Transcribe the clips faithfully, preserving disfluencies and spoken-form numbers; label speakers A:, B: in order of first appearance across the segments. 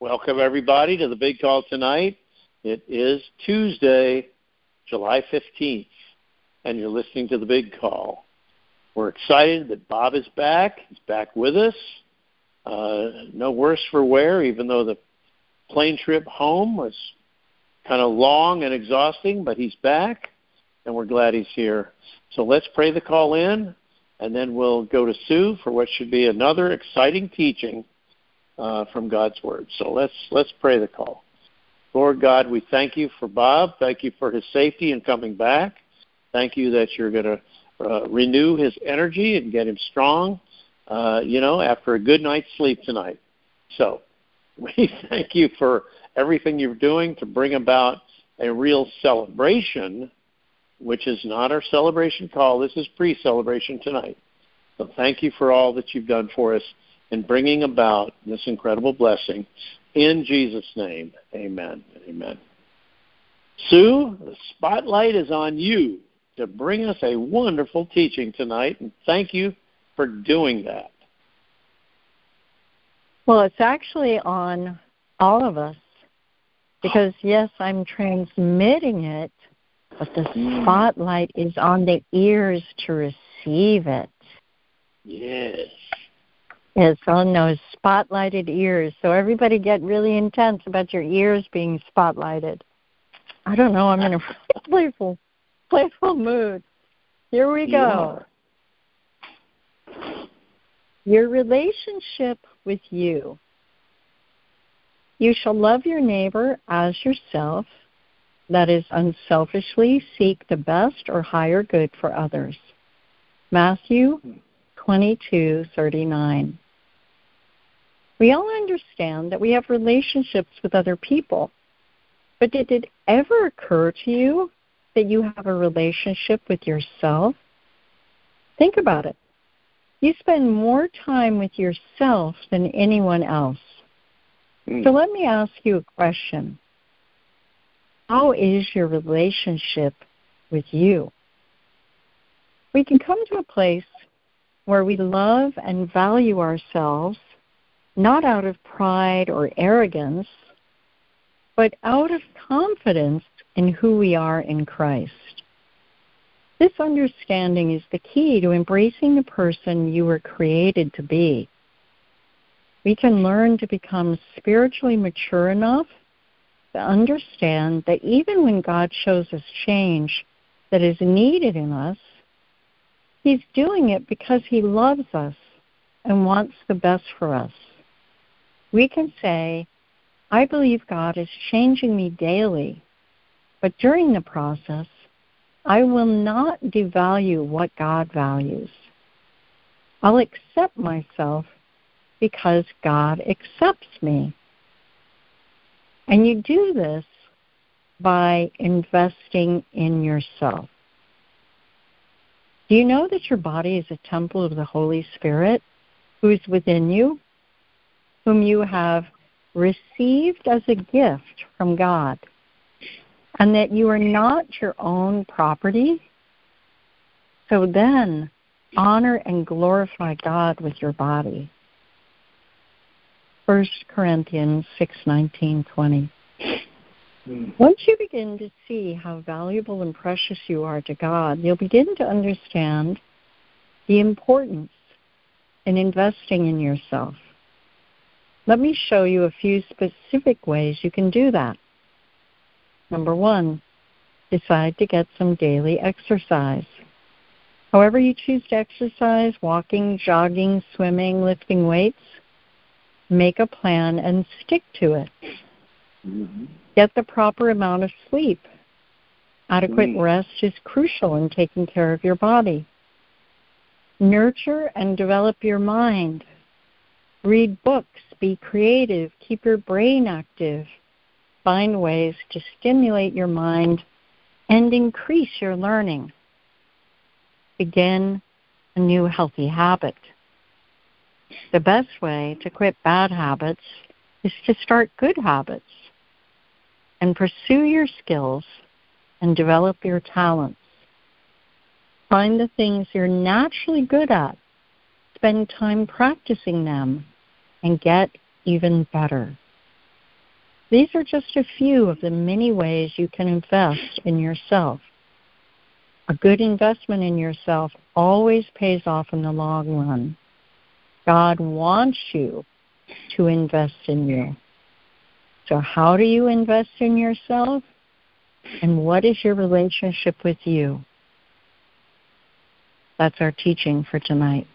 A: Welcome, everybody, to the big call tonight. It is Tuesday, July fifteenth, and you're listening to the big call. We're excited that Bob is back. He's back with us. Uh, no worse for wear, even though the plane trip home was kind of long and exhausting, but he's back, and we're glad he's here. So let's pray the call in, and then we'll go to Sue for what should be another exciting teaching uh, from God's Word. So let's let's pray the call. Lord God, we thank you for Bob. Thank you for his safety in coming back. Thank you that you're going to uh, renew his energy and get him strong, uh, you know, after a good night's sleep tonight. So we thank you for everything you're doing to bring about a real celebration, which is not our celebration call. This is pre-celebration tonight. So thank you for all that you've done for us in bringing about this incredible blessing. In Jesus' name, amen. Amen. Sue, the spotlight is on you to bring us a wonderful teaching tonight, and thank you for doing that.
B: Well, it's actually on all of us because, yes, I'm transmitting it, but the spotlight is on the ears to receive it.
A: Yes.
B: It's on those spotlighted ears. So everybody get really intense about your ears being spotlighted. I don't know. I'm in a playful, playful mood. Here we go. Your relationship with you. You shall love your neighbor as yourself. That is, unselfishly seek the best or higher good for others. Matthew twenty-two thirty-nine. We all understand that we have relationships with other people, but did it ever occur to you that you have a relationship with yourself? Think about it. You spend more time with yourself than anyone else. Mm. So let me ask you a question. How is your relationship with you? We can come to a place where we love and value ourselves, not out of pride or arrogance, but out of confidence in who we are in Christ. This understanding is the key to embracing the person you were created to be. We can learn to become spiritually mature enough to understand that even when God shows us change that is needed in us, He's doing it because He loves us and wants the best for us. We can say, I believe God is changing me daily, but during the process, I will not devalue what God values. I'll accept myself because God accepts me. And you do this by investing in yourself. Do you know that your body is a temple of the Holy Spirit who is within you, whom you have received as a gift from God, and that you are not your own property? So then, honor and glorify God with your body. First Corinthians six nineteen twenty. Once you begin to see how valuable and precious you are to God, you'll begin to understand the importance in investing in yourself. Let me show you a few specific ways you can do that. Number one, decide to get some daily exercise. However you choose to exercise, walking, jogging, swimming, lifting weights, make a plan and stick to it. Mm-hmm. Get the proper amount of sleep. Adequate mm-hmm. rest is crucial in taking care of your body. Nurture and develop your mind. Read books, be creative, keep your brain active. Find ways to stimulate your mind and increase your learning. Begin a new healthy habit. The best way to quit bad habits is to start good habits and pursue your skills and develop your talents. Find the things you're naturally good at, spend time practicing them, and get even better. These are just a few of the many ways you can invest in yourself. A good investment in yourself always pays off in the long run. God wants you to invest in you. So how do you invest in yourself? And what is your relationship with you? That's our teaching for tonight.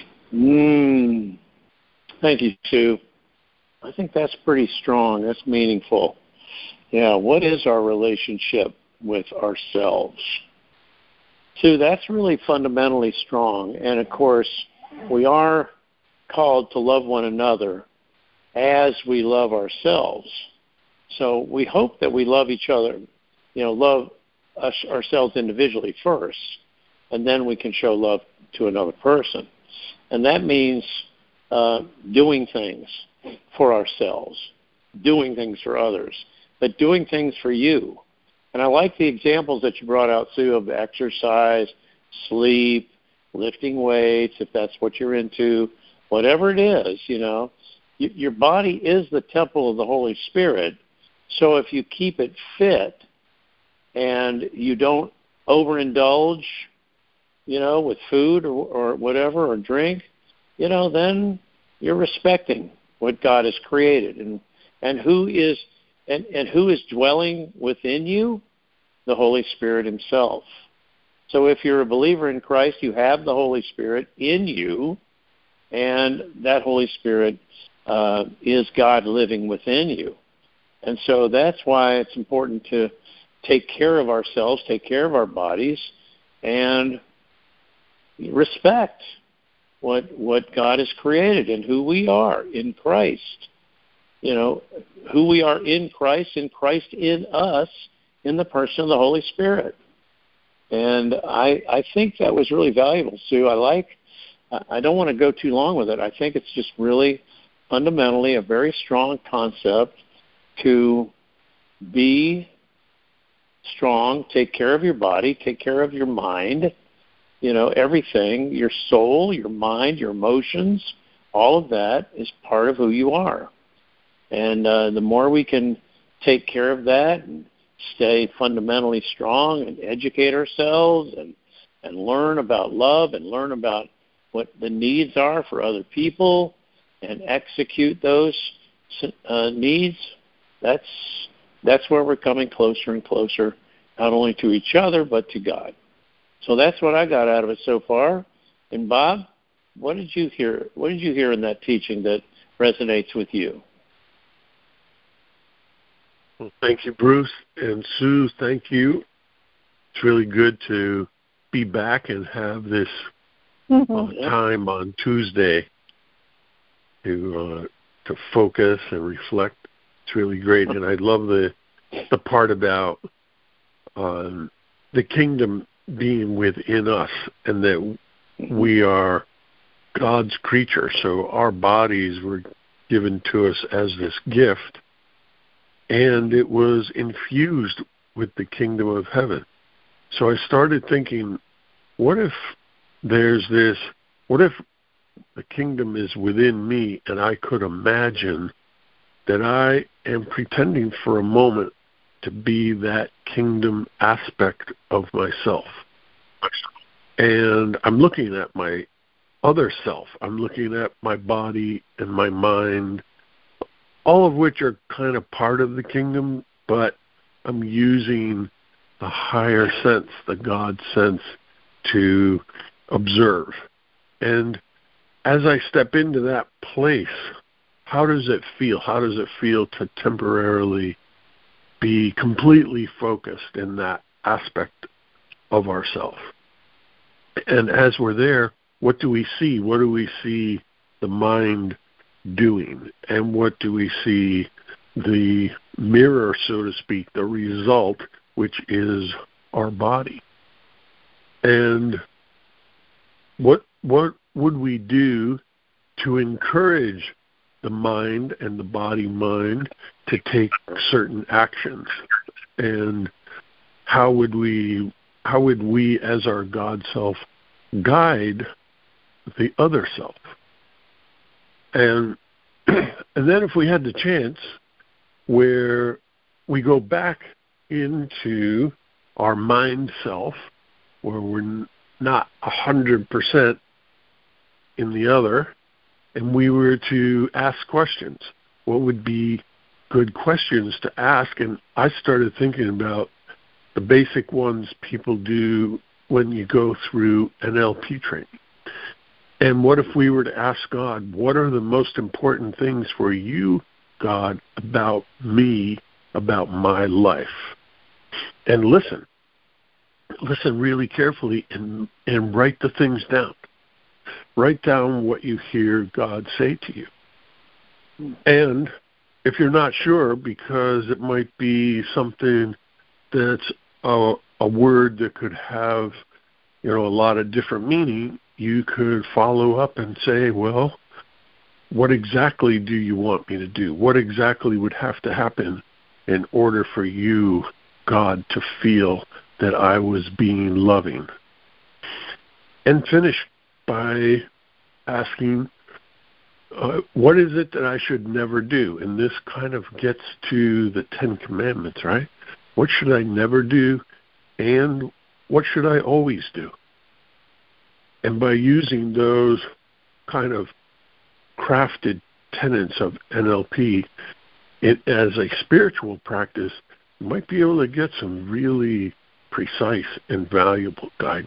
A: Mm. Thank you, Sue. I think that's pretty strong. That's meaningful. Yeah, what is our relationship with ourselves? Sue, that's really fundamentally strong. And, of course, we are called to love one another as we love ourselves. So we hope that we love each other, you know, love us, ourselves individually first, and then we can show love to another person. And that means uh, doing things for ourselves, doing things for others, but doing things for you. And I like the examples that you brought out, Sue, of exercise, sleep, lifting weights, if that's what you're into, whatever it is, you know. Y- your body is the temple of the Holy Spirit. So if you keep it fit and you don't overindulge, you know, with food or, or whatever, or drink, you know, then you're respecting what God has created. And, and who is and, and who is dwelling within you? The Holy Spirit himself. So if you're a believer in Christ, you have the Holy Spirit in you, and that Holy Spirit uh, is God living within you. And so that's why it's important to take care of ourselves, take care of our bodies, and respect what what God has created and who we are in Christ. You know, who we are in Christ, and Christ in us, in the person of the Holy Spirit. And I I think that was really valuable, Sue. I like, I don't want to go too long with it. I think it's just really fundamentally a very strong concept to be strong, take care of your body, take care of your mind, you know, everything, your soul, your mind, your emotions, all of that is part of who you are. And uh, the more we can take care of that and stay fundamentally strong and educate ourselves and, and learn about love and learn about what the needs are for other people and execute those uh, needs, that's that's where we're coming closer and closer, not only to each other, but to God. So that's what I got out of it so far. And Bob, what did you hear? What did you hear in that teaching that resonates with you?
C: Well, thank you, Bruce. And Sue, thank you. It's really good to be back and have this
B: Mm-hmm.
C: uh, time on Tuesday to uh, to focus and reflect. It's really great. And I love the the part about um, the kingdom being within us and that we are God's creature. So our bodies were given to us as this gift, and it was infused with the kingdom of heaven. So I started thinking, what if there's this, what if the kingdom is within me and I could imagine that I am pretending for a moment to be that kingdom aspect of myself. And I'm looking at my other self. I'm looking at my body and my mind, all of which are kind of part of the kingdom, but I'm using the higher sense, the God sense, to observe. And as I step into that place, how does it feel? How does it feel to temporarily be completely focused in that aspect of ourself? And as we're there, what do we see? What do we see the mind doing? And what do we see the mirror, so to speak, the result, which is our body? And what what would we do to encourage the mind and the body-mind to take certain actions? And how would we how would we as our God self guide the other self? And and then if we had the chance, where we go back into our mind self, where we're not one hundred percent in the other, and we were to ask questions. What would be good questions to ask? And I started thinking about the basic ones people do when you go through N L P training. And what if we were to ask God, what are the most important things for you, God, about me, about my life? And listen. Listen really carefully and, and write the things down. Write down what you hear God say to you. And if you're not sure, because it might be something that's a, a word that could have, you know, a lot of different meaning, you could follow up and say, well, what exactly do you want me to do? What exactly would have to happen in order for you, God, to feel that I was being loving? And finish by asking, uh, what is it that I should never do? And this kind of gets to the Ten Commandments, right? What should I never do? And what should I always do? And by using those kind of crafted tenets of N L P it, as a spiritual practice, you might be able to get some really precise and valuable guidance.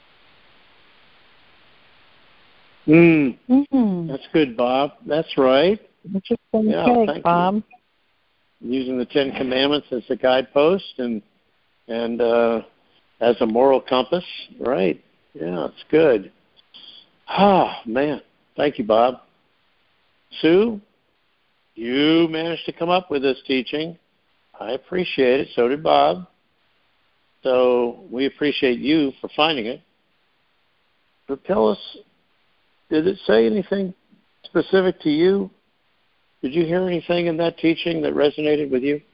A: Mm.
B: Mm-hmm.
A: That's good, Bob. That's right.
B: Interesting
A: Yeah,
B: take,
A: thank
B: Bob.
A: You. Using the Ten Commandments as a guidepost and and uh, as a moral compass, right? Yeah, it's good. Ah, man. Thank you, Bob. Sue, you managed to come up with this teaching. I appreciate it. So did Bob. So we appreciate you for finding it. But tell us, did it say anything specific to you? Did you hear anything in that teaching that resonated with you?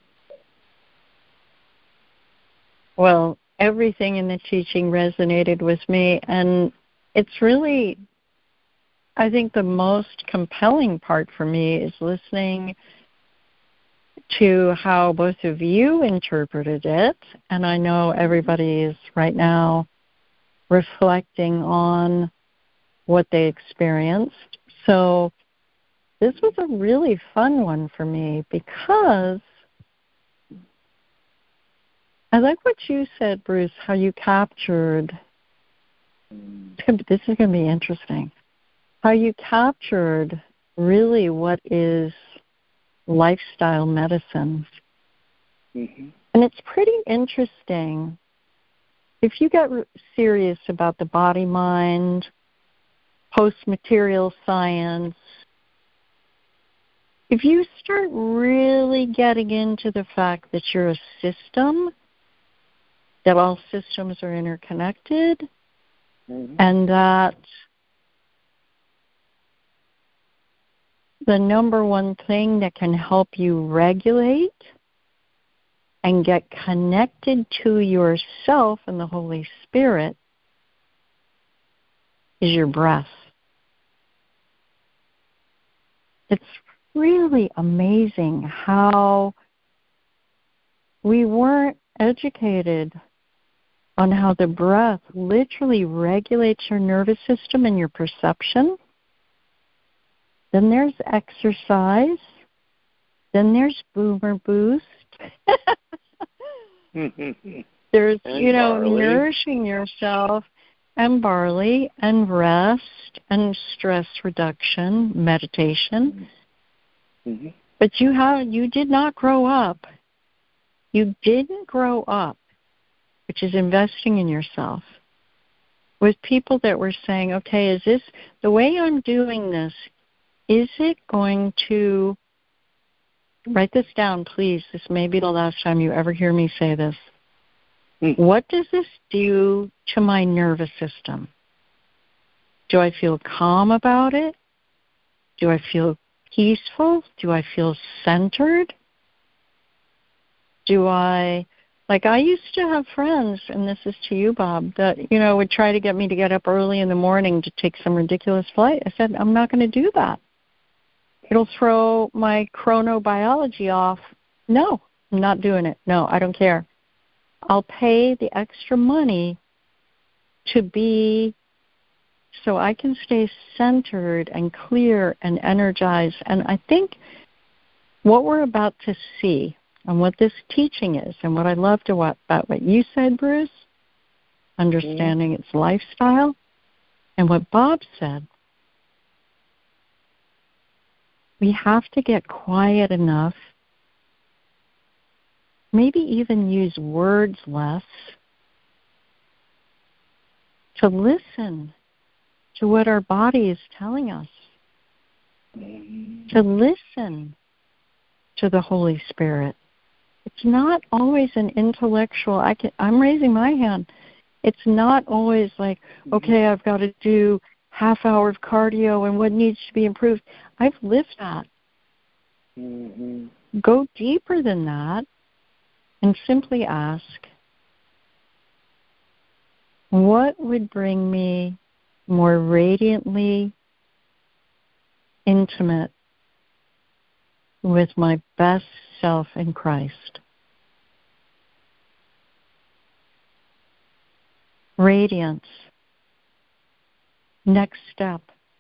B: Well, everything in the teaching resonated with me, and it's really, I think the most compelling part for me is listening to how both of you interpreted it, and I know everybody is right now reflecting on what they experienced. So this was a really fun one for me because I like what you said, Bruce, how you captured, this is going to be interesting, how you captured really what is lifestyle medicine.
A: Mm-hmm.
B: And it's pretty interesting. If you get serious about the body-mind, post-material science, if you start really getting into the fact that you're a system, that all systems are interconnected, mm-hmm. and that the number one thing that can help you regulate and get connected to yourself and the Holy Spirit is your breath. It's really amazing how we weren't educated on how the breath literally regulates your nervous system and your perception. Then there's exercise. Then there's Boomer Boost. There's, and you know, barley. Nourishing yourself, and barley, and rest, and stress reduction, meditation. Mm-hmm. But you have, you did not grow up. You didn't grow up, which is investing in yourself, with people that were saying, okay, is this, the way I'm doing this, is it going to, write this down, please. This may be the last time you ever hear me say this. Mm. What does this do to my nervous system? Do I feel calm about it? Do I feel peaceful? Do I feel centered? Do I, like I used to have friends, and this is to you, Bob, that, you know, would try to get me to get up early in the morning to take some ridiculous flight. I said, I'm not going to do that. It'll throw my chronobiology off No, I'm not doing it. No, I don't care. I'll pay the extra money to be so I can stay centered and clear and energized. And I think what we're about to see and what this teaching is and what I loved about what you said, Bruce, understanding mm-hmm. its lifestyle, and what Bob said, we have to get quiet enough, maybe even use words less, to listen to what our body is telling us, to listen to the Holy Spirit. It's not always an intellectual, I can, I'm raising my hand. It's not always like, okay, I've got to do half hour of cardio and what needs to be improved. I've lived that. Mm-hmm. Go deeper than that and simply ask, what would bring me more radiantly intimate with my best self in Christ? Radiance. Next step.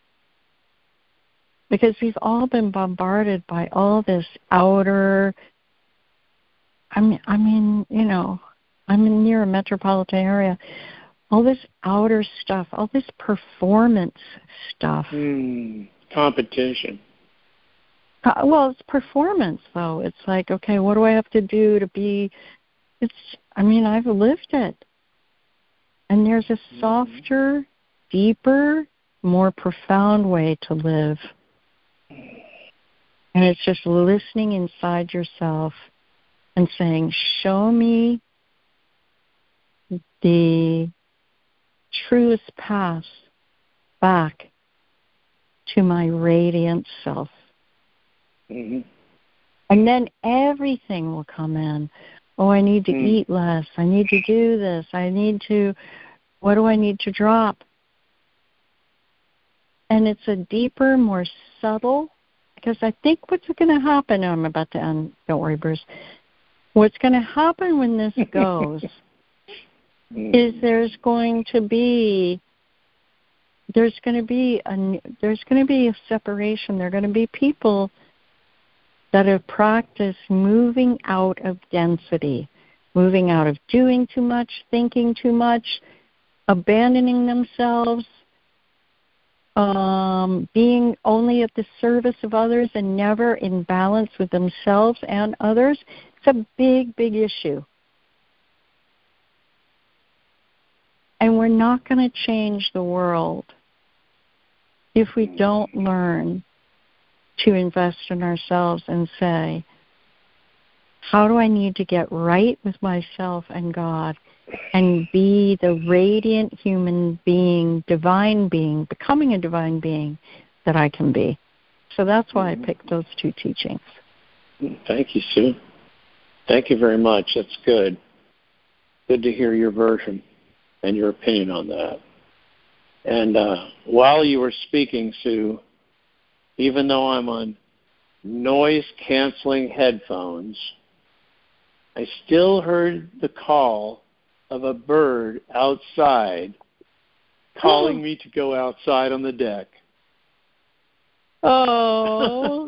B: Because we've all been bombarded by all this outer, I mean, I mean, you know, I'm in near a metropolitan area, all this outer stuff, all this performance stuff.
A: Mm, competition.
B: Well, it's performance, though. It's like, okay, what do I have to do to be, it's, I mean, I've lived it. And there's a softer, deeper, more profound way to live. And it's just listening inside yourself and saying, show me the truest path back to my radiant self. Mm-hmm. And then everything will come in. Oh, I need to mm. eat less. I need to do this. I need to, what do I need to drop? And it's a deeper, more subtle, because I think what's going to happen, I'm about to end, don't worry, Bruce. What's going to happen when this goes is there's going to be, there's going to be a, there's going to be a separation. There are going to be people that have practiced moving out of density, moving out of doing too much, thinking too much, abandoning themselves, um, being only at the service of others and never in balance with themselves and others. It's a big, big issue. And we're not going to change the world if we don't learn to invest in ourselves and say, how do I need to get right with myself and God and be the radiant human being, divine being, becoming a divine being that I can be? So that's why I picked those two teachings.
A: Thank you, Sue. Thank you very much. That's good. Good to hear your version and your opinion on that. And uh, while you were speaking, Sue, even though I'm on noise-canceling headphones, I still heard the call of a bird outside calling oh. me to go outside on the deck.
B: Oh.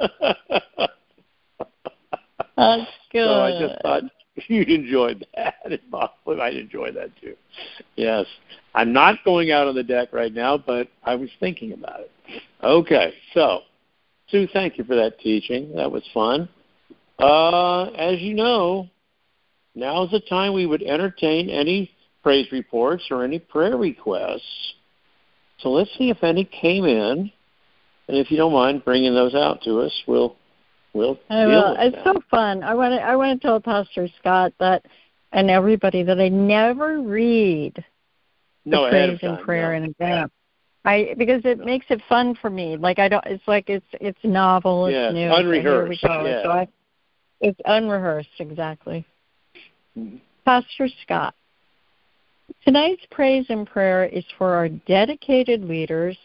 B: That's good.
A: So I just thought you'd enjoy that, and Bob might enjoy that too. Yes. I'm not going out on the deck right now, but I was thinking about it. Okay, so, Sue, thank you for that teaching. That was fun. Uh, as you know, now's the time we would entertain any praise reports or any prayer requests. So let's see if any came in. And if you don't mind bringing those out to us, we'll we'll
B: I
A: deal
B: will.
A: with
B: It's
A: them.
B: so fun. I want to I want to tell Pastor Scott that and everybody that I never read the
A: no,
B: praise
A: time,
B: and prayer
A: no.
B: in advance. I because it no. makes it fun for me. Like I don't. It's like it's it's novel.
A: Yes,
B: it's new.
A: unrehearsed.
B: So here we go.
A: Yeah.
B: So I, it's unrehearsed exactly.
A: Mm-hmm.
B: Pastor Scott, tonight's praise and prayer is for our dedicated leaders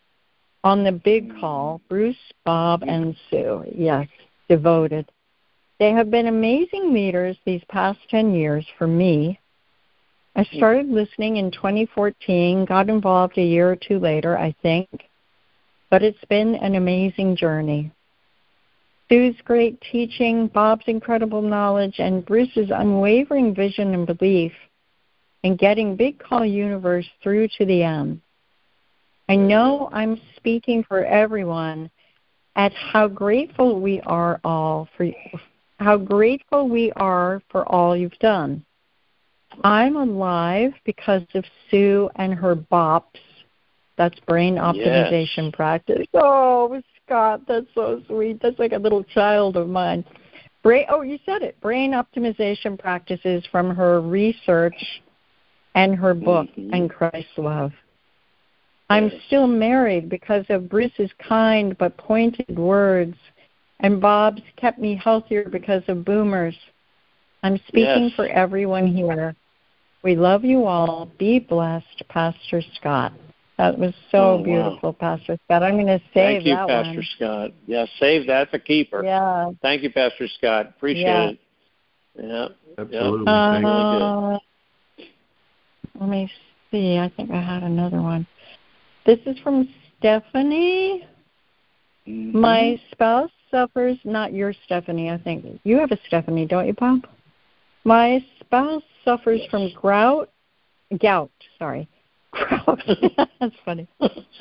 B: on the big call, Bruce, Bob, and Sue. Yes, devoted. They have been amazing leaders these past ten years for me. I started listening in twenty fourteen, got involved a year or two later, I think, but it's been an amazing journey. Sue's great teaching, Bob's incredible knowledge, and Bruce's unwavering vision and belief in getting Big Call Universe through to the end. I know I'm speaking for everyone at how grateful we are all for how grateful we are for all you've done. I'm alive because of Sue and her BOPS. That's brain optimization
A: Yes.
B: practice. Oh, Scott, that's so sweet. That's like a little child of mine. Brain, oh, you said it. Brain optimization practices from her research and her book,
A: Mm-hmm.
B: And Christ's Love. I'm
A: Yes.
B: still married because of Bruce's kind but pointed words, and Bob's kept me healthier because of boomers. I'm speaking
A: Yes.
B: for everyone here. We love you all. Be blessed, Pastor Scott. That was so
A: Oh, wow.
B: beautiful, Pastor Scott. I'm going to save
A: Thank you,
B: that
A: Pastor
B: one.
A: Scott. Yeah, save that for keeper.
B: Yeah.
A: Thank you, Pastor Scott. Appreciate
B: Yeah.
A: it. Yeah.
C: Absolutely.
A: Yeah.
C: Thank you.
A: Really good.
B: Uh, let me see. I think I had another one. This is from Stephanie.
A: Mm-hmm.
B: My spouse suffers, not your Stephanie, I think. You have a Stephanie, don't you, Bob? My spouse suffers
A: Yes.
B: from gout, gout, sorry. Gout. That's funny.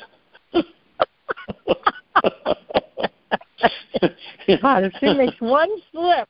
B: God, if she makes one slip.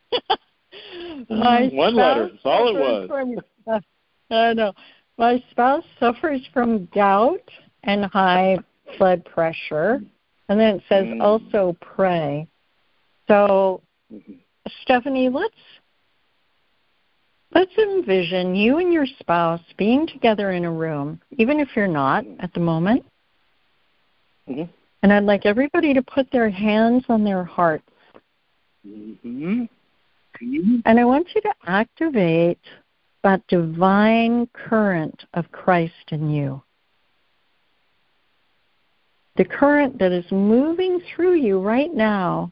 B: My
A: one letter, that's all it was.
B: From, uh, I know. My spouse suffers from gout and high blood pressure. And then it says
A: Mm.
B: also pray. So,
A: Mm-hmm.
B: Stephanie, let's let's envision you and your spouse being together in a room, even if you're not at the moment.
A: Mm-hmm.
B: And I'd like everybody to put their hands on their hearts.
A: Mm-hmm. Mm-hmm.
B: And I want you to activate that divine current of Christ in you. The current that is moving through you right now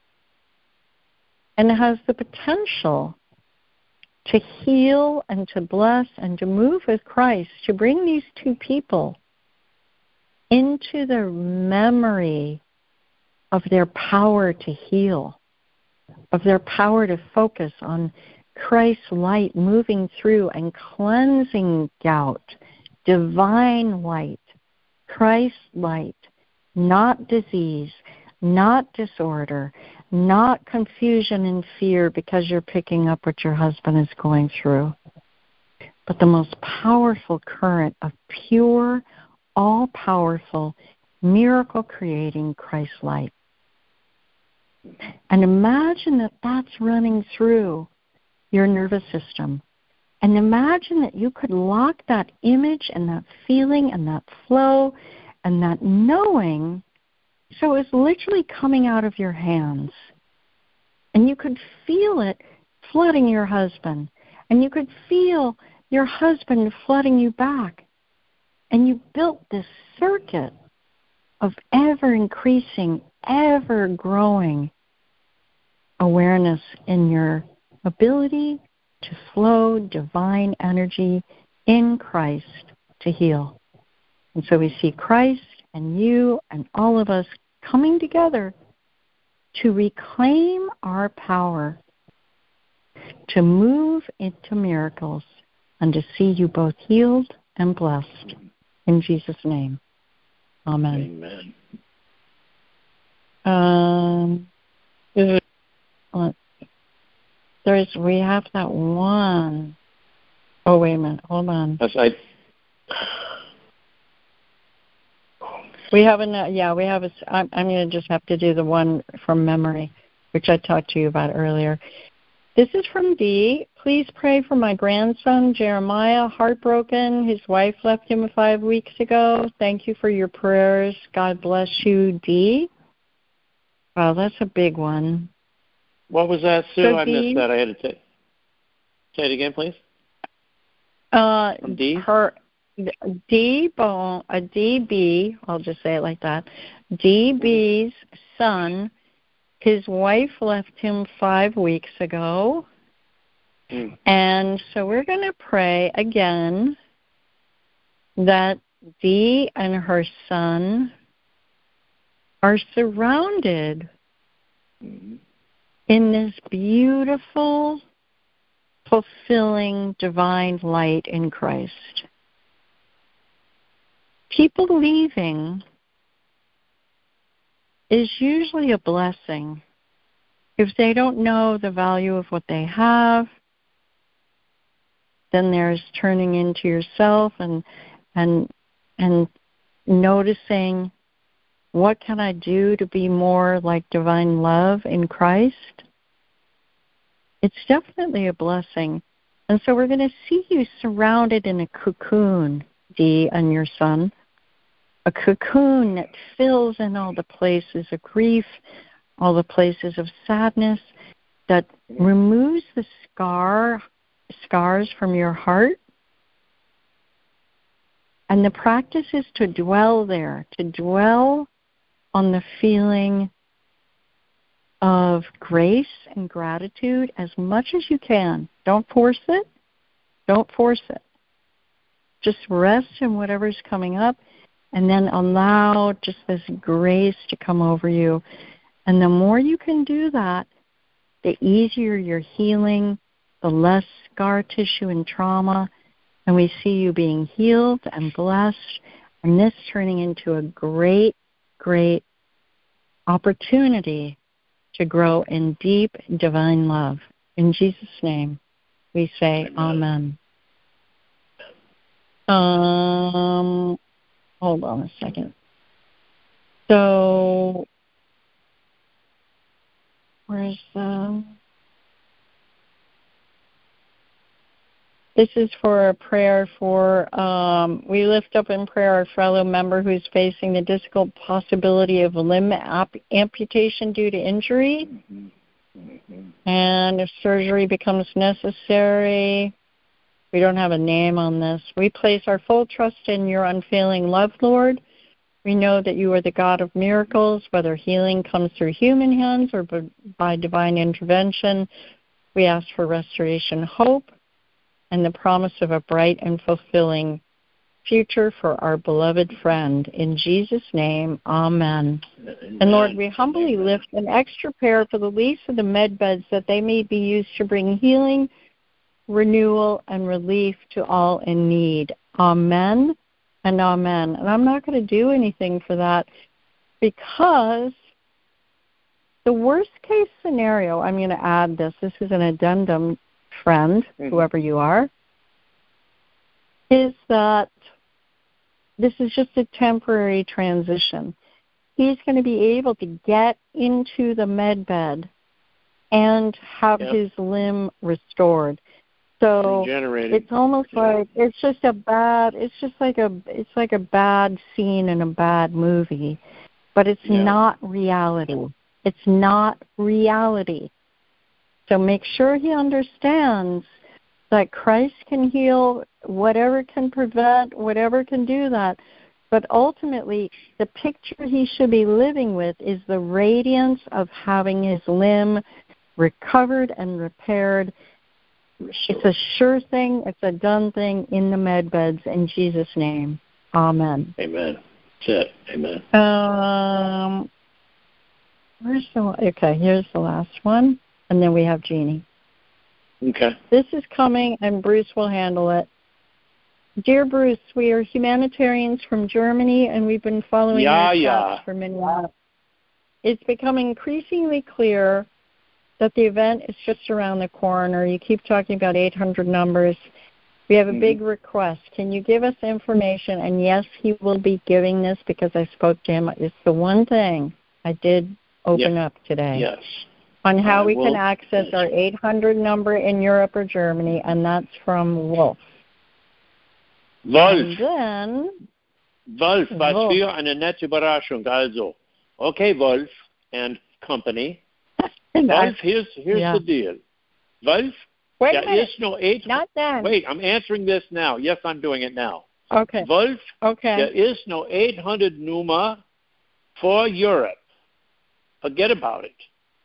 B: and has the potential to heal and to bless and to move with Christ, to bring these two people into the memory of their power to heal, of their power to focus on Christ's light moving through and cleansing gout, divine light, Christ's light, not disease, not disorder, not confusion and fear because you're picking up what your husband is going through, but the most powerful current of pure, all-powerful, miracle-creating Christ light. And imagine that that's running through your nervous system. And imagine that you could lock that image and that feeling and that flow and that knowing, so it's literally coming out of your hands. And you could feel it flooding your husband. And you could feel your husband flooding you back. And you built this circuit of ever-increasing, ever-growing awareness in your ability to flow divine energy in Christ to heal. And so we see Christ and you and all of us coming together to reclaim our power, to move into miracles, and to see you both healed and blessed. In Jesus' name, amen.
A: Amen.
B: Um, there's, we have that one. Oh, wait a minute. Hold on.
A: That's, I,
B: We have a, yeah, we have a, I'm, I'm going to just have to do the one from memory, which I talked to you about earlier. This is from Dee. Please pray for my grandson, Jeremiah, heartbroken. His wife left him five weeks ago. Thank you for your prayers. God bless you, Dee. Wow, that's a big one.
A: What was that, Sue?
B: So
A: I
B: Dee,
A: missed that. I had to say, say it again, please.
B: Uh,
A: From Dee?
B: Her, D, bon, a D B, I'll just say it like that. D B's son His wife left him five weeks ago. Mm. And so we're going to pray again that Dee and her son are surrounded mm. in this beautiful, fulfilling, divine light in Christ. People leaving is usually a blessing. If they don't know the value of what they have, then there's turning into yourself and and and noticing, what can I do to be more like divine love in Christ? It's definitely a blessing. And so we're going to see you surrounded in a cocoon, Dee and your son, a cocoon that fills in all the places of grief, all the places of sadness, that removes the scar scars from your heart. And the practice is to dwell there, to dwell on the feeling of grace and gratitude as much as you can. Don't force it. Don't force it. Just rest in whatever's coming up, and then allow just this grace to come over you. And the more you can do that, the easier your healing, the less scar tissue and trauma, and we see you being healed and blessed, and this turning into a great, great opportunity to grow in deep divine love. In Jesus' name, we say amen. amen. Um, hold on a second. So, where's the... This is for a prayer for, um, we lift up in prayer our fellow member who's facing the difficult possibility of limb ap- amputation due to injury. Mm-hmm. And if surgery becomes necessary, we don't have a name on this. We place our full trust in your unfailing love, Lord. We know that you are the God of miracles, whether healing comes through human hands or by divine intervention. We ask for restoration, hope, and the promise of a bright and fulfilling future for our beloved friend. In Jesus' name, amen. amen. And Lord, we humbly amen. lift an extra prayer for the lease of the med beds, that they may be used to bring healing, renewal, and relief to all in need. Amen and amen. And I'm not going to do anything for that, because the worst case scenario, I'm going to add this, this is an addendum, friend, mm-hmm. whoever you are, is that this is just a temporary transition. He's going to be able to get into the med bed and have yep. his limb restored. So it's almost yeah. like it's just a bad it's just like a it's like a bad scene in a bad movie, but it's yeah. not reality. It's not reality. So make sure he understands that Christ can heal whatever can prevent, whatever can do that. But ultimately, the picture he should be living with is the radiance of having his limb recovered and repaired. It's a sure thing. It's a done thing in the med beds. In Jesus' name, amen.
A: Amen. That's it. Amen.
B: Um, where's the okay? Here's the last one. And then we have Jeannie.
A: Okay.
B: This is coming, and Bruce will handle it. Dear Bruce, we are humanitarians from Germany, and we've been following
A: yeah,
B: your
A: yeah.
B: chats for many months. It's becoming increasingly clear that the event is just around the corner. You keep talking about eight hundred numbers. We have a mm-hmm. big request. Can you give us information? And yes, he will be giving this, because I spoke to him. It's the one thing I did open
A: yes.
B: up today.
A: Yes.
B: On how
A: I
B: we
A: will.
B: can access our eight hundred number in Europe or Germany, and that's from Wolf.
A: Wolf.
B: And then...
A: Wolf, was Wolf. für eine nette Überraschung. Also, okay, Wolf and company. Wolf, here's, here's yeah. the deal. Wolf,
B: wait
A: there
B: a minute.
A: is no eight...
B: Not then.
A: Wait, I'm answering this now. Yes, I'm doing it now.
B: Okay.
A: Wolf,
B: okay.
A: there is no eight hundred number for Europe. Forget about it.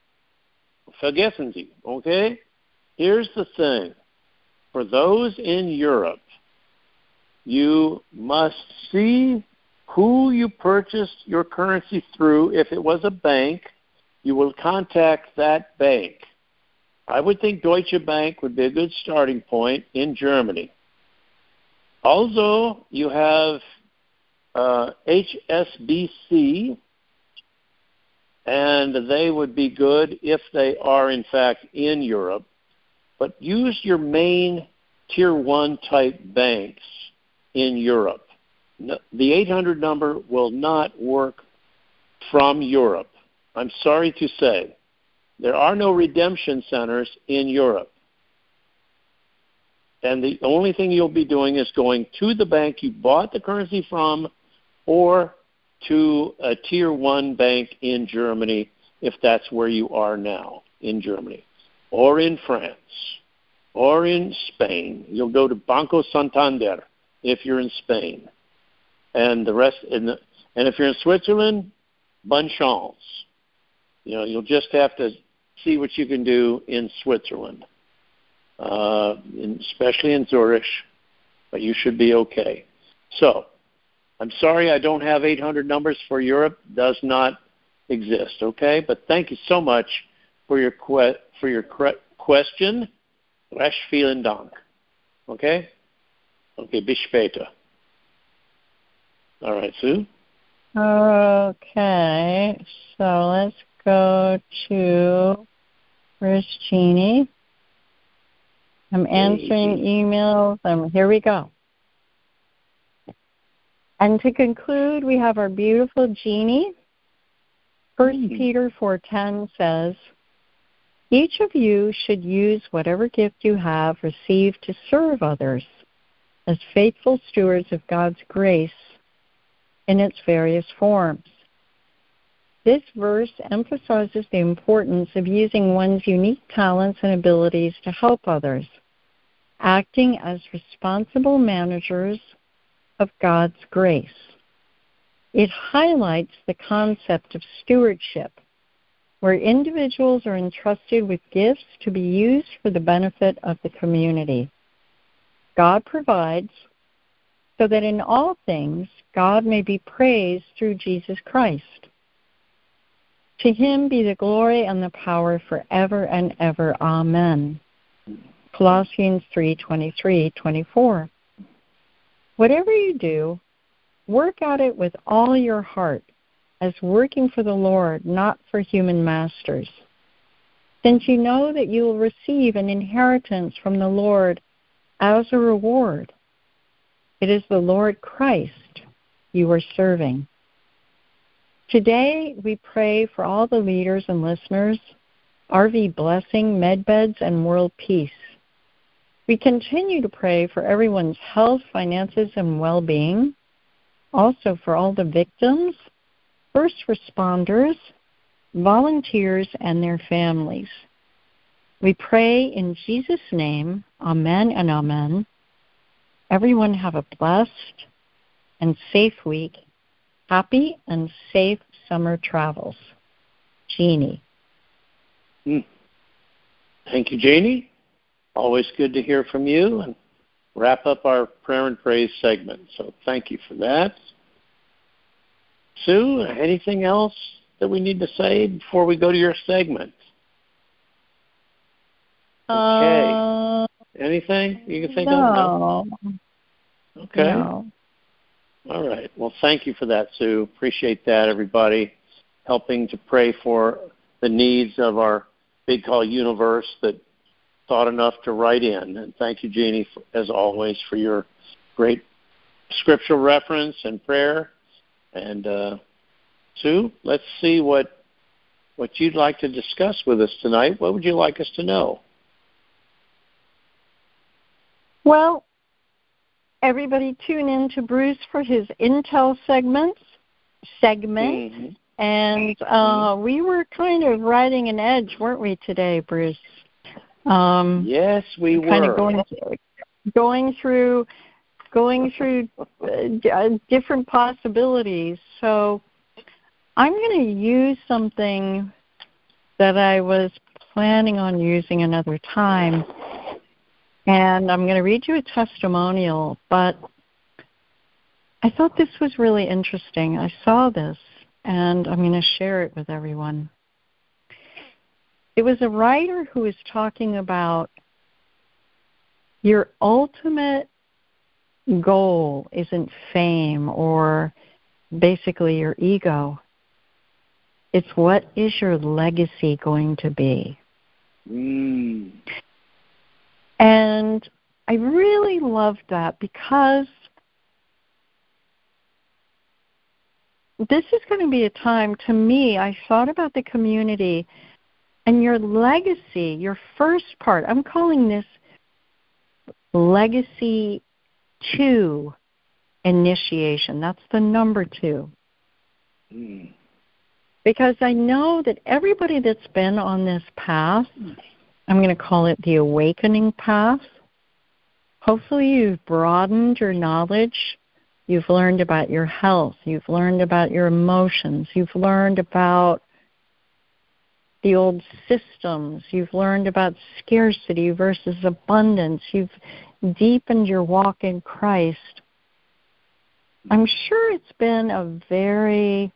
A: vergessen Sie, okay? Here's the thing. For those in Europe, you must see who you purchased your currency through. If it was a bank, you will contact that bank. I would think Deutsche Bank would be a good starting point in Germany. Also, you have uh, H S B C, and they would be good if they are, in fact, in Europe. But use your main Tier one type banks in Europe. The eight hundred number will not work from Europe. I'm sorry to say. There are no redemption centers in Europe. And the only thing you'll be doing is going to the bank you bought the currency from or to a Tier one bank in Germany, if that's where you are now, in Germany, or in France, or in Spain. You'll go to Banco Santander if you're in Spain. And the rest, in the, and if you're in Switzerland, bonne chance. You know, you'll just have to see what you can do in Switzerland, uh, in, especially in Zurich, but you should be okay. So, I'm sorry I don't have eight hundred numbers for Europe. Does not exist, okay? But thank you so much for your que- for your que- question. Recht vielen Dank. Okay? Okay, bis später. All right, Sue?
B: Okay, so let's go to where's Jeannie? I'm answering emails. Um, here we go. And to conclude, we have our beautiful Jeannie. First mm. Peter four ten says, each of you should use whatever gift you have received to serve others as faithful stewards of God's grace in its various forms. This verse emphasizes the importance of using one's unique talents and abilities to help others, acting as responsible managers of God's grace. It highlights the concept of stewardship, where individuals are entrusted with gifts to be used for the benefit of the community. God provides so that in all things God may be praised through Jesus Christ. To him be the glory and the power forever and ever. Amen. Colossians three twenty-three to twenty-four. Whatever you do, work at it with all your heart, as working for the Lord, not for human masters, since you know that you will receive an inheritance from the Lord as a reward. It is the Lord Christ you are serving. Today, we pray for all the leaders and listeners, R V Blessing, Medbeds, and World Peace. We continue to pray for everyone's health, finances, and well-being, also for all the victims, first responders, volunteers, and their families. We pray in Jesus' name, amen and amen. Everyone have a blessed and safe week. Happy and safe summer travels. Jeannie.
A: Mm. Thank you, Jeannie. Always good to hear from you and wrap up our prayer and praise segment. So thank you for that. Sue, anything else that we need to say before we go to your segment? Okay.
B: Uh,
A: anything you can think
B: no.
A: of? No. Okay.
B: No.
A: All right. Well, thank you for that, Sue. Appreciate that, everybody, helping to pray for the needs of our Big Call universe that thought enough to write in. And thank you, Jeannie, for, as always, for your great scriptural reference and prayer. And uh, Sue, let's see what what you'd like to discuss with us tonight. What would you like us to know?
B: Well, everybody tune in to Bruce for his Intel segments, segment.
A: Mm-hmm.
B: And uh, we were kind of riding an edge, weren't we, today, Bruce? Um,
A: yes, we
B: kind
A: were.
B: Of going, going through, going through uh, different possibilities. So I'm going to use something that I was planning on using another time. And I'm going to read you a testimonial, but I thought this was really interesting. I saw this, and I'm going to share it with everyone. It was a writer who was talking about your ultimate goal isn't fame or basically your ego. It's what is your legacy going to be?
A: Mm.
B: And I really loved that because this is going to be a time, to me, I thought about the community and your legacy, your first part. I'm calling this legacy two initiation. That's the number two.
A: Mm.
B: Because I know that everybody that's been on this path, I'm going to call it the awakening path, hopefully you've broadened your knowledge. You've learned about your health. You've learned about your emotions. You've learned about the old systems. You've learned about scarcity versus abundance. You've deepened your walk in Christ. I'm sure it's been a very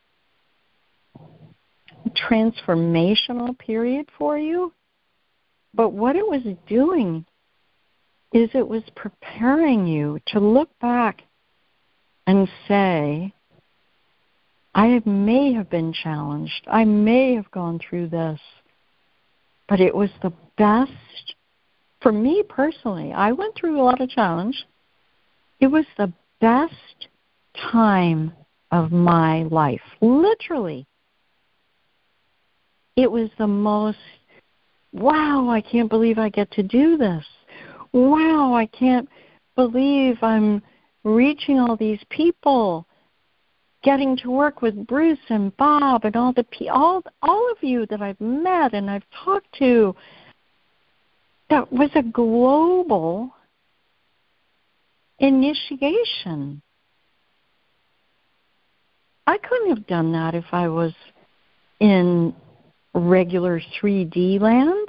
B: transformational period for you, but what it was doing is it was preparing you to look back and say, I may have been challenged, I may have gone through this, but it was the best, for me personally, I went through a lot of challenge, it was the best time of my life, literally. It was the most, wow, I can't believe I get to do this. Wow, I can't believe I'm reaching all these people, getting to work with Bruce and Bob and all the all all of you that I've met and I've talked to. That was a global initiation. I couldn't have done that if I was in regular three D land.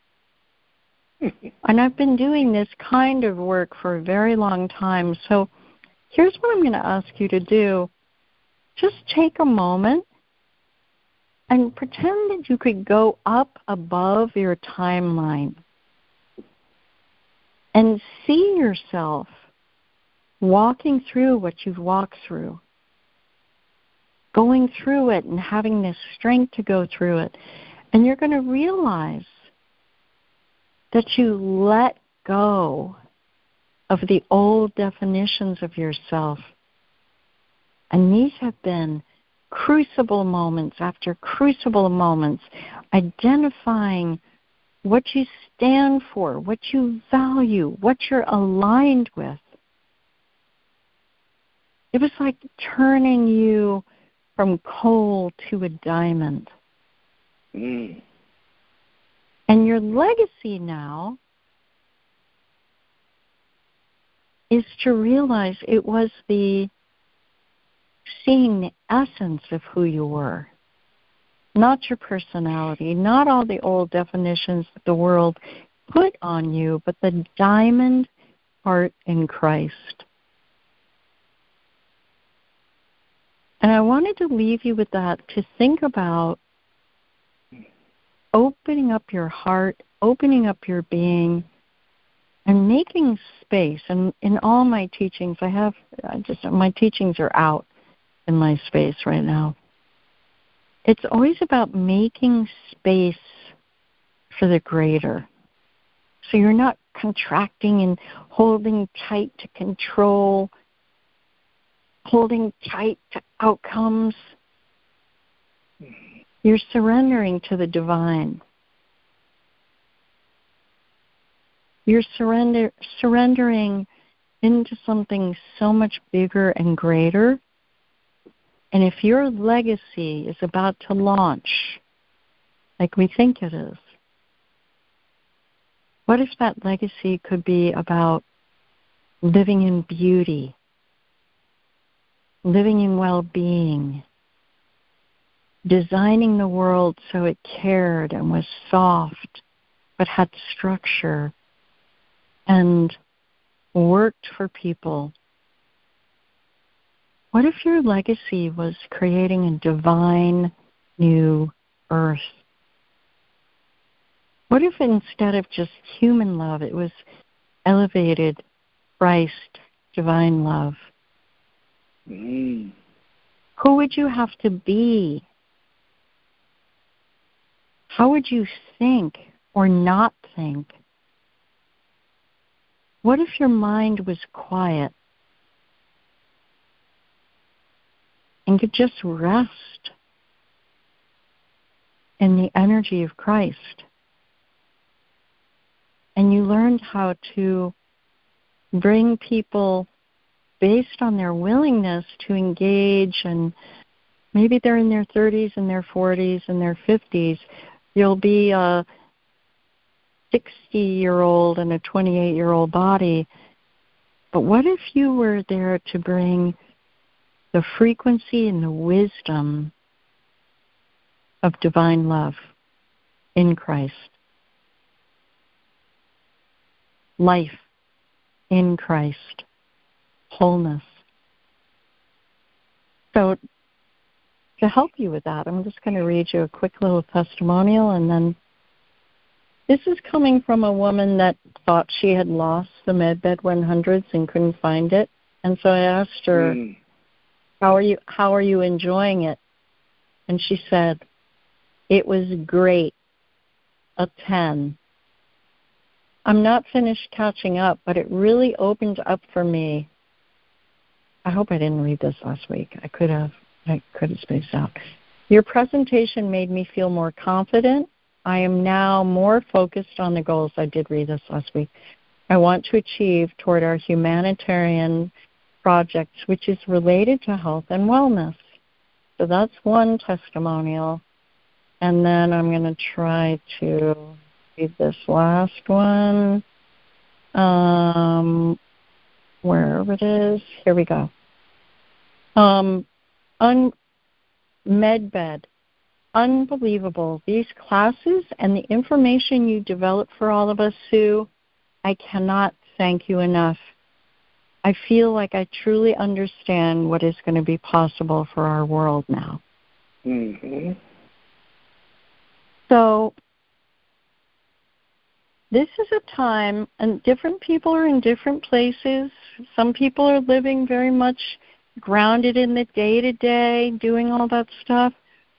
B: And I've been doing this kind of work for a very long time. So here's what I'm going to ask you to do. Just take a moment and pretend that you could go up above your timeline and see yourself walking through what you've walked through, going through it and having this strength to go through it. And you're going to realize that you let go of the old definitions of yourself. And these have been crucible moments after crucible moments, identifying what you stand for, what you value, what you're aligned with. It was like turning you from coal to a diamond.
A: Mm.
B: And your legacy now is to realize it was the seeing the essence of who you were, not your personality, not all the old definitions that the world put on you, but the diamond heart in Christ. And I wanted to leave you with that, to think about opening up your heart, opening up your being, and making space. And in all my teachings, I have I just my teachings are out in my space right now. It's always about making space for the greater. So you're not contracting and holding tight to control, holding tight to outcomes. You're surrendering to the divine. You're surrender, surrendering into something so much bigger and greater. And if your legacy is about to launch, like we think it is, what if that legacy could be about living in beauty, living in well-being, designing the world so it cared and was soft, but had structure and worked for people. What if your legacy was creating a divine new earth? What if instead of just human love, it was elevated Christ, divine love?
A: Mm.
B: Who would you have to be? How would you think or not think? What if your mind was quiet and could just rest in the energy of Christ? And you learned how to bring people based on their willingness to engage, and maybe they're in their thirties and their forties and their fifties. You'll be a sixty-year-old and a twenty-eight-year-old body. But what if you were there to bring the frequency and the wisdom of divine love in Christ? Life in Christ. Wholeness. So to help you with that, I'm just going to read you a quick little testimonial, and then this is coming from a woman that thought she had lost the MedBed one hundreds and couldn't find it. And so I asked her, mm. how are you how are you enjoying it? And she said, it was great, a ten. I'm not finished catching up, but it really opened up for me. I hope I didn't read this last week. I could have. I could have spaced out. Your presentation made me feel more confident. I am now more focused on the goals. I did read this last week. I want to achieve toward our humanitarian projects, which is related to health and wellness. So that's one testimonial. And then I'm going to try to read this last one. Um, wherever it is. Here we go. Um, un- MedBed. Unbelievable. These classes and the information you develop for all of us, Sue, I cannot thank you enough. I feel like I truly understand what is going to be possible for our world now.
A: Mm-hmm.
B: So this is a time, and different people are in different places. Some people are living very much grounded in the day-to-day, doing all that stuff.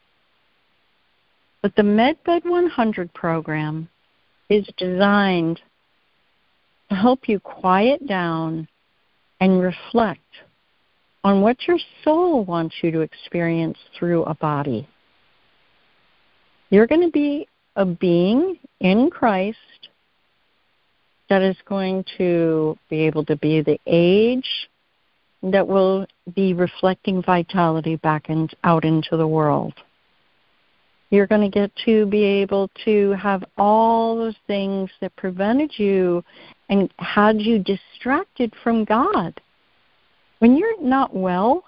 B: But the MedBed one hundred program is designed to help you quiet down and reflect on what your soul wants you to experience through a body. You're going to be a being in Christ that is going to be able to be the age that will be reflecting vitality back in, out into the world. You're going to get to be able to have all those things that prevented you and had you distracted from God. When you're not well,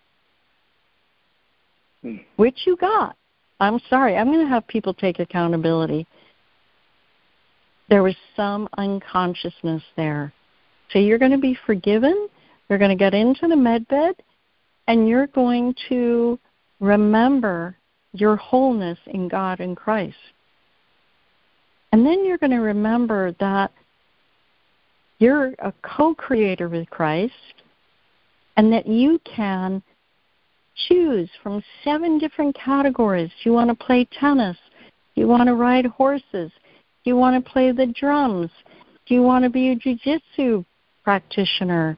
B: which you got, I'm sorry, I'm going to have people take accountability. There was some unconsciousness there. So you're going to be forgiven. You're going to get into the MedBed, and you're going to remember your wholeness in God and Christ. And then you're going to remember that you're a co-creator with Christ, and that you can choose from seven different categories. Do you want to play tennis? Do you want to ride horses? Do you want to play the drums? Do you want to be a jiu-jitsu practitioner?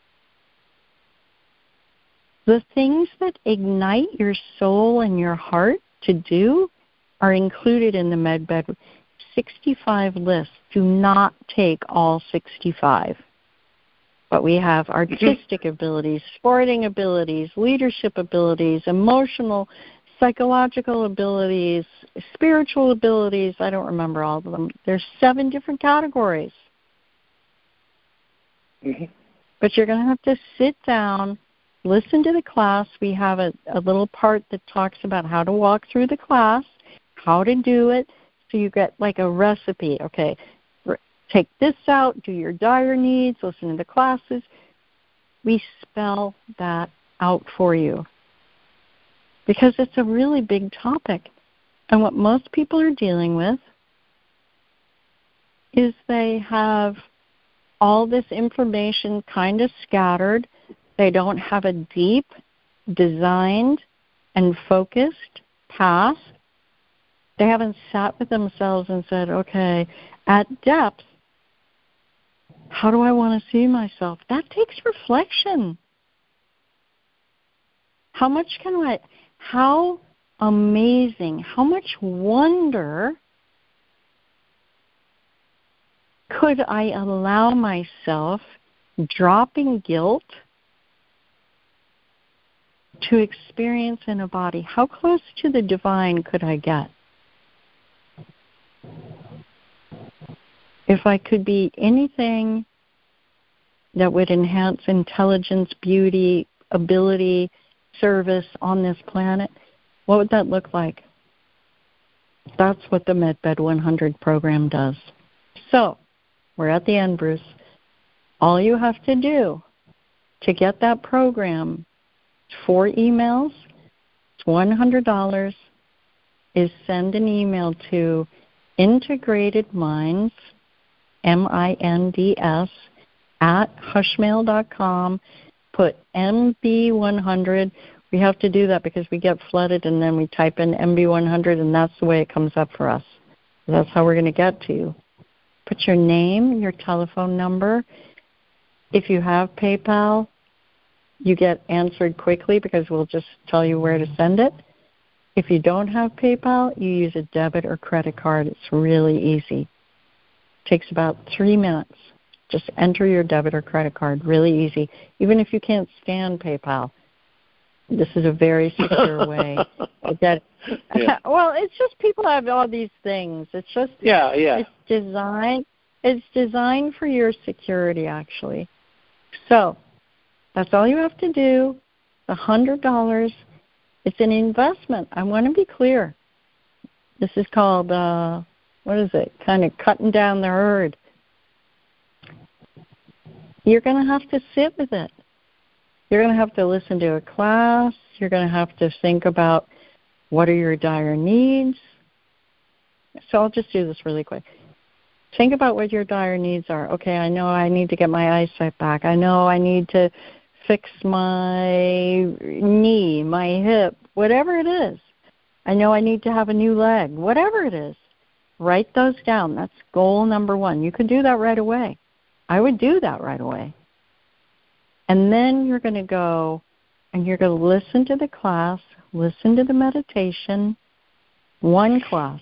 B: The things that ignite your soul and your heart to do are included in the MedBed sixty-five list. Do not take all sixty-five. But we have artistic abilities, sporting abilities, leadership abilities, emotional, psychological abilities, spiritual abilities. I don't remember all of them. There's seven different categories.
A: Mm-hmm.
B: But you're going to have to sit down listen to the class. We have a, a little part that talks about how to walk through the class, how to do it, so you get like a recipe. Okay, take this out, do your dire needs, listen to the classes. We spell that out for you because it's a really big topic. And what most people are dealing with is they have all this information kind of scattered. They don't have a deep, designed, and focused path. They haven't sat with themselves and said, okay, at depth, how do I want to see myself? That takes reflection. How much can I, how amazing, how much wonder could I allow myself, dropping guilt, to experience in a body? How close to the divine could I get? If I could be anything that would enhance intelligence, beauty, ability, service on this planet, what would that look like? That's what the MedBed one hundred program does. So, we're at the end, Bruce. All you have to do to get that program, four emails, it's one hundred dollars, is send an email to Integrated Minds, M I N D S, at hushmail dot com. Put M B one hundred. We have to do that because we get flooded and then we type in M B one hundred and that's the way it comes up for us. That's how we're going to get to you. Put your name, your telephone number. If you have PayPal, you get answered quickly because we'll just tell you where to send it. If you don't have PayPal, you use a debit or credit card. It's really easy. It takes about three minutes. Just enter your debit or credit card. Really easy. Even if you can't stand PayPal, this is a very secure way to get. Yeah. Well, it's just people have all these things. It's just
A: yeah, yeah.
B: It's designed. It's designed for your security, actually. So that's all you have to do. A hundred dollars. It's an investment. I want to be clear. This is called uh, what is it? Kind of cutting down the herd. You're going to have to sit with it. You're going to have to listen to a class. You're going to have to think about what are your dire needs. So I'll just do this really quick. Think about what your dire needs are. Okay, I know I need to get my eyesight back. I know I need to fix my knee, my hip, whatever it is. I know I need to have a new leg, whatever it is. Write those down. That's goal number one. You can do that right away. I would do that right away. And then you're going to go and you're going to listen to the class, listen to the meditation, one class.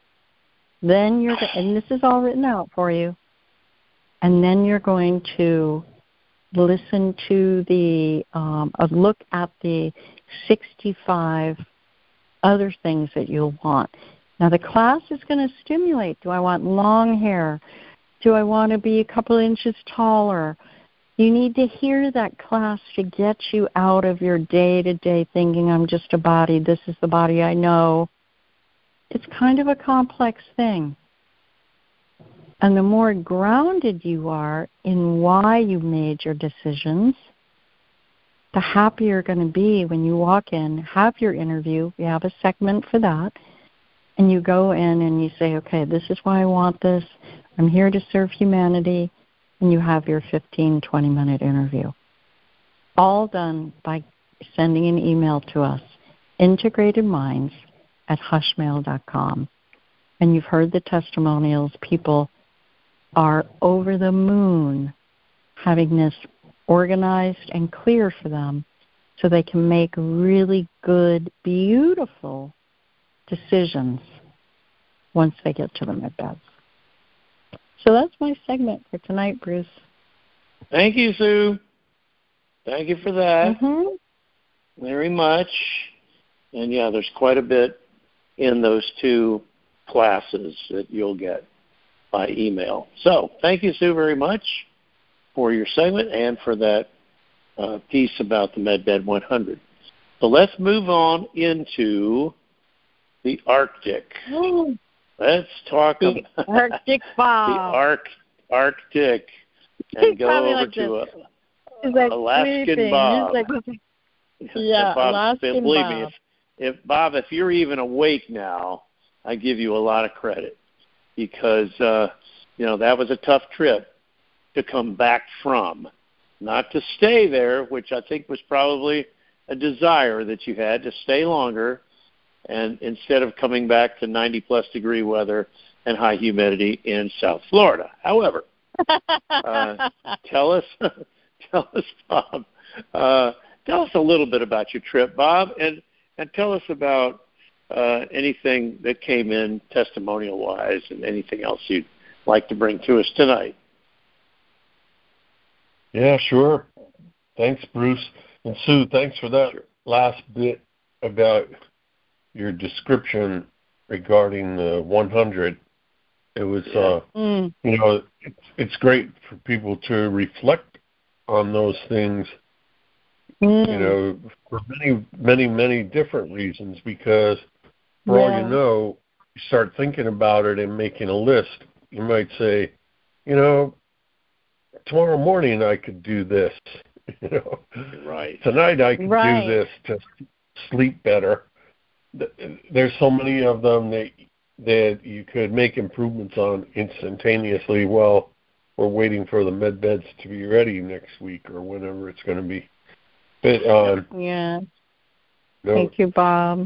B: Then you're going, and this is all written out for you. And then you're going to listen to the, um, a look at the sixty-five other things that you'll want. Now the class is going to stimulate. Do I want long hair? Do I want to be a couple inches taller? You need to hear that class to get you out of your day-to-day thinking, I'm just a body, this is the body I know. It's kind of a complex thing. And the more grounded you are in why you made your decisions, the happier you're going to be when you walk in, have your interview. We have a segment for that. And you go in and you say, okay, this is why I want this. I'm here to serve humanity. And you have your fifteen, twenty-minute interview. All done by sending an email to us, integrated minds at hushmail dot com. And you've heard the testimonials. People are over the moon having this organized and clear for them so they can make really good, beautiful decisions once they get to the MedBeds. So that's my segment for tonight, Bruce.
A: Thank you, Sue. Thank you for that
B: mm-hmm.
A: very much. And, yeah, there's quite a bit in those two classes that you'll get by email. So thank you, Sue, very much for your segment and for that uh, piece about the MedBed one hundred. So let's move on into the Arctic. Let's talk
B: the
A: about
B: Arctic Bob.
A: the Arc, Arctic and go over
B: like
A: to a,
B: He's like
A: Alaskan
B: sleeping.
A: Bob.
B: He's like, yeah,
A: Bob,
B: Alaskan
A: believe
B: Bob.
A: me, if, if Bob, if you're even awake now, I give you a lot of credit because uh, you know that was a tough trip to come back from, not to stay there, which I think was probably a desire that you had to stay longer, and instead of coming back to ninety plus degree weather and high humidity in South Florida. However, uh, tell us, tell us, Bob, uh, tell us a little bit about your trip, Bob, and and tell us about uh, anything that came in testimonial wise and anything else you'd like to bring to us tonight.
C: Yeah, sure. Thanks, Bruce. And Sue, thanks for that
A: Sure.
C: last bit about your description regarding the one hundred. It was,
A: Yeah.
C: uh,
B: Mm.
C: you know, it's, it's great for people to reflect on those things,
B: Mm.
C: you know, for many, many, many different reasons, because for all
B: Yeah.
C: you know, you start thinking about it and making a list. You might say, you know, tomorrow morning I could do this. You know,
A: Right.
C: tonight I could
B: Right.
C: do this to sleep better. There's so many of them that that you could make improvements on instantaneously while we're waiting for the med beds to be ready next week or whenever it's going to be. But um,
B: Yeah.
C: you know,
B: Thank you, Bob.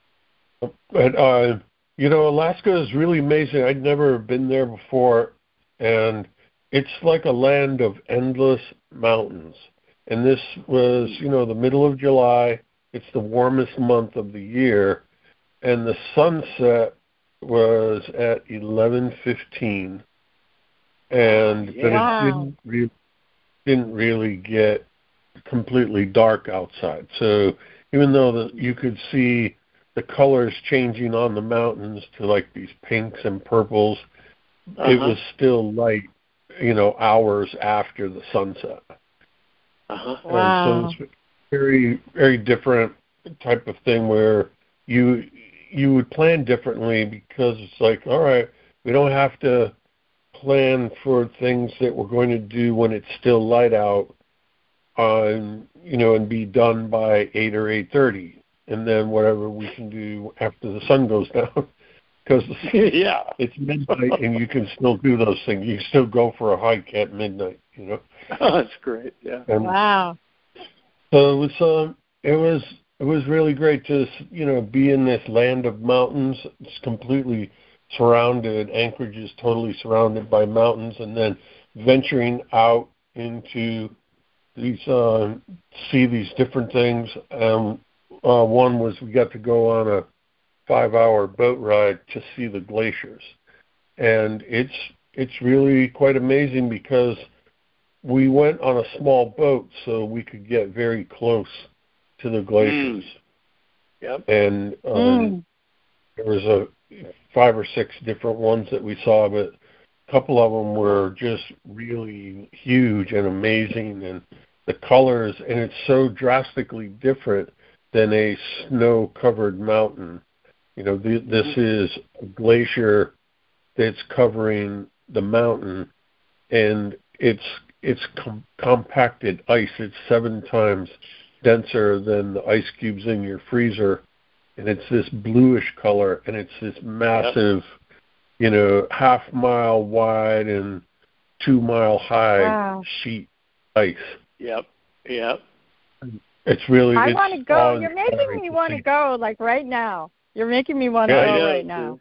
C: But uh, you know, Alaska is really amazing. I'd never been there before, and it's like a land of endless mountains. And this was, you know, the middle of July. It's the warmest month of the year, and the sunset was at eleven fifteen. And
A: Yeah.
C: but
B: Wow.
C: it didn't really, didn't really get completely dark outside. So even though the, you could see the colors changing on the mountains to like these pinks and purples,
A: Uh-huh.
C: it was still light, you know, hours after the sunset.
A: Uh-huh.
B: Wow.
C: And so it's very, very different type of thing where you you would plan differently because it's like, all right, we don't have to plan for things that we're going to do when it's still light out, on you know, and be done by eight or eight thirty, and then whatever we can do after the sun goes down, because
A: yeah,
C: it's midnight and you can still do those things. You can still go for a hike at midnight, you know.
A: Oh, that's great. Yeah.
C: And
B: Wow.
C: so it was, um, it was, it was really great to, you know, be in this land of mountains. It's completely surrounded. Anchorage is totally surrounded by mountains, and then venturing out into these, uh, see these different things. Um, uh, one was we got to go on a five-hour boat ride to see the glaciers, and it's it's really quite amazing because we went on a small boat so we could get very close to the glaciers.
A: Mm. Yep.
C: And um,
B: Mm.
C: there was a five or six different ones that we saw, but a couple of them were just really huge and amazing, and the colors, and it's so drastically different than a snow-covered mountain. You know, th- this is a glacier that's covering the mountain, and it's it's com- compacted ice. It's seven times denser than the ice cubes in your freezer, and it's this bluish color, and it's this massive, yep. you know, half mile wide and two mile high
B: Wow.
C: sheet ice.
A: Yep. Yep.
C: It's really.
B: I
C: it's
B: want to go. You're making me
C: to
B: want to go, like right now. You're making me want to
C: yeah,
B: go
A: know,
B: right now.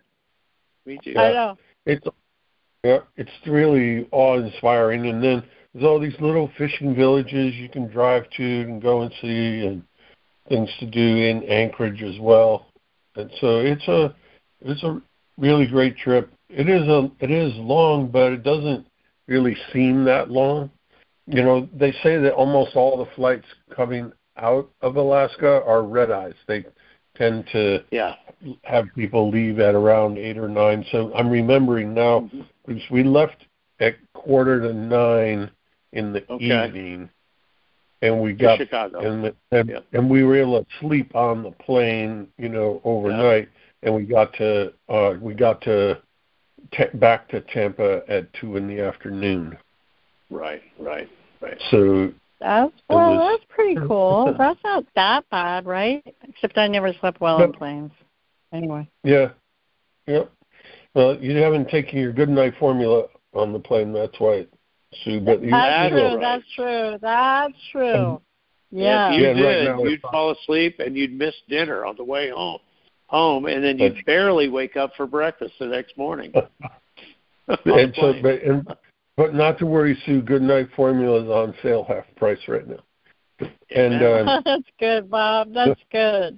A: Me too.
B: I know.
C: It's yeah, it's really awe-inspiring. And then there's all these little fishing villages you can drive to and go and see, and things to do in Anchorage as well. And so it's a it's a really great trip. It is a it is long, but it doesn't really seem that long. You know, they say that almost all the flights coming out of Alaska are red eyes. They tend to
A: yeah.
C: have people leave at around eight or nine. So I'm remembering now,
A: Mm-hmm.
C: because we left at quarter to nine in the
A: okay.
C: evening, and we got
A: Chicago,
C: and and,
A: yep.
C: and we were able to sleep on the plane, you know, overnight, yep. and we got to uh, we got to t- back to Tampa at two in the afternoon.
A: Right, right, right.
C: So
B: that's well, was, that's pretty cool. That's not that bad, right? Except I never slept well yep. on planes. Anyway.
C: Yeah. Yep. Well, you haven't taken your good night formula on the plane. That's why, Sue. But you,
B: that's true.
C: Right.
B: That's true. That's true.
A: Um,
B: yeah.
A: If you
C: yeah,
A: did,
C: right now
A: you'd fall asleep and you'd miss dinner on the way home. Home, and then you'd barely wake up for breakfast the next morning.
C: and so, but, and, but not to worry, Sue. Good night formula is on sale, half price right now. And uh,
B: that's good, Bob. That's good.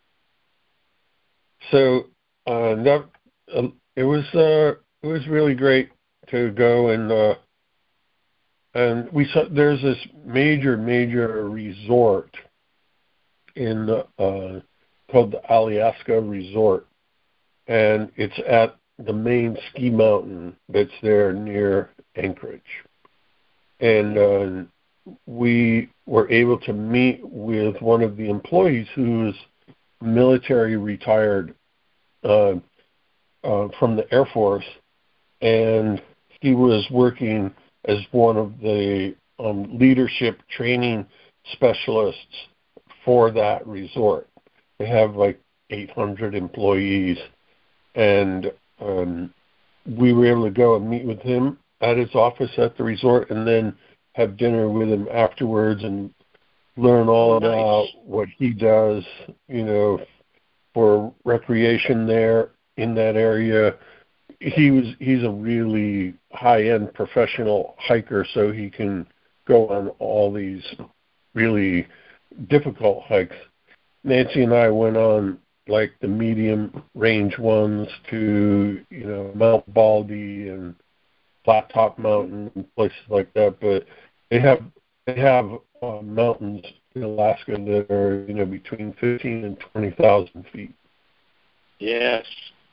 C: So uh, that, uh, it was uh, it was really great to go and uh, and we saw there's this major major resort in uh, called the Alaska Resort, and it's at the main ski mountain that's there near Anchorage, and uh, we were able to meet with one of the employees who's military retired uh, uh, from the Air Force, and he was working as one of the um, leadership training specialists for that resort. They have like eight hundred employees, and um, we were able to go and meet with him at his office at the resort and then have dinner with him afterwards and learn all
A: nice.
C: about what he does, you know, for recreation there in that area. He was he's a really high-end professional hiker, so he can go on all these really difficult hikes. Nancy and I went on like the medium range ones to, you know, Mount Baldy and Flat Top Mountain and places like that, but they have they have uh, mountains in Alaska that are, you know, between fifteen and twenty thousand feet.
A: Yes.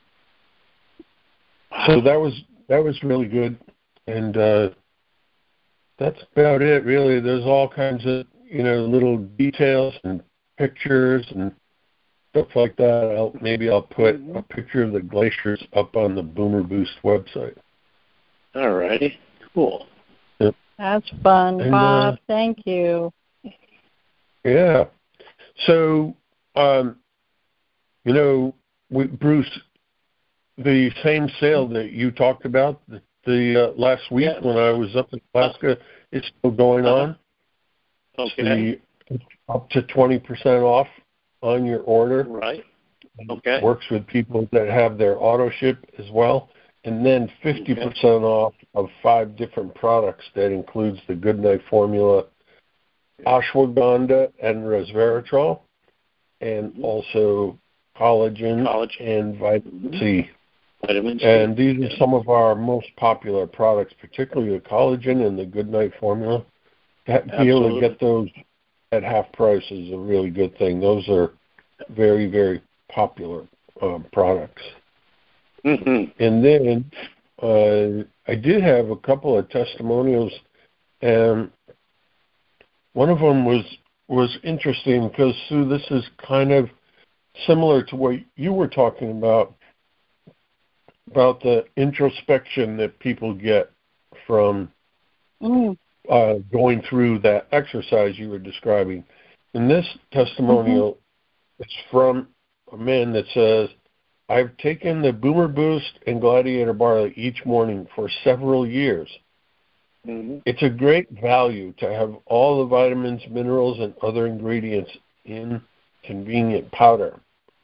C: So that was that was really good, and uh, that's about it, really. There's all kinds of, you know, little details and pictures and stuff like that. I'll, maybe I'll put mm-hmm. a picture of the glaciers up on the Boomer Boost website.
A: All righty, cool.
C: Yep.
B: That's fun,
C: and,
B: Bob.
C: Uh,
B: Thank you.
C: Yeah. So, um, you know, we, Bruce, the same sale that you talked about the, the uh, last week
A: yes.
C: when I was up in Alaska is still going on.
A: Okay.
C: The, up to twenty percent off on your order.
A: Right. Okay.
C: Works with people that have their auto ship as well. And then fifty percent okay. off of five different products. That includes the Goodnight Formula, ashwagandha and resveratrol, and also collagen, collagen. and vitamin mm-hmm. C.
A: Vitamin C.
C: And these are some of our most popular products, particularly the collagen and the Goodnight Formula. To be able to get those at half price is a really good thing. Those are very, very popular um, products.
A: Mm-hmm.
C: And then uh, I did have a couple of testimonials, and one of them was was interesting because, Sue, this is kind of similar to what you were talking about, about the introspection that people get from mm. uh, going through that exercise you were describing. And this testimonial mm-hmm. is from a man that says, I've taken the Boomer Boost and Gladiator Barley each morning for several years. Mm-hmm. It's a great value to have all the vitamins, minerals, and other ingredients in convenient powder.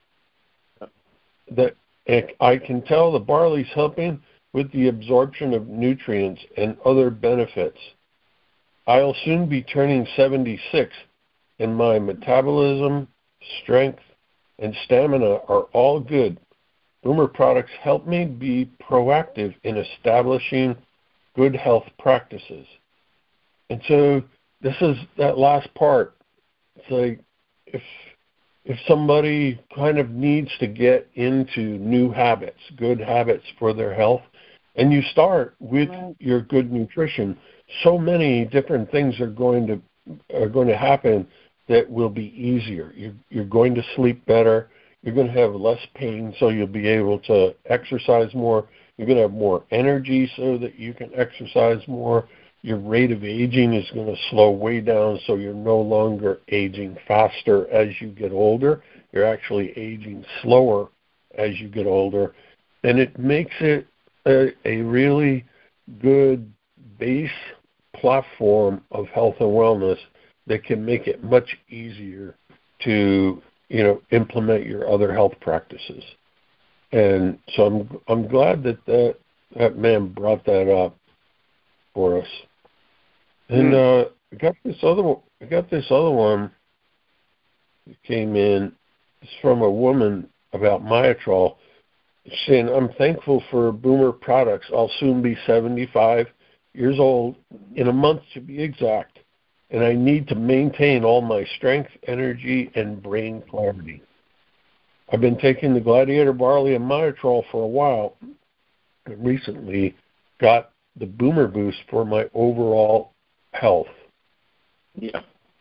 C: That I can tell the barley's helping with the absorption of nutrients and other benefits. I'll soon be turning seventy-six, and my metabolism, strength, and stamina are all good. Boomer products help me be proactive in establishing good health practices. And so this is that last part. It's like if if somebody kind of needs to get into new habits, good habits for their health, and you start with right. your good nutrition, so many different things are going to are going to happen that will be easier. You're, you're going to sleep better. You're going to have less pain, so you'll be able to exercise more. You're going to have more energy so that you can exercise more. Your rate of aging is going to slow way down, so you're no longer aging faster as you get older. You're actually aging slower as you get older. And it makes it a, a really good base platform of health and wellness that can make it much easier to, you know, implement your other health practices. And so I'm I'm glad that that, that man brought that up for us. And mm. uh, I got this other one, I got this other one that came in. It's from a woman about Myotrol, saying, I'm thankful for Boomer products. I'll soon be seventy-five years old, in a month to be exact, and I need to maintain all my strength, energy, and brain clarity. I've been taking the Gladiator Barley and Myotrol for a while, and recently got the Boomer Boost for my overall health.
A: Yeah.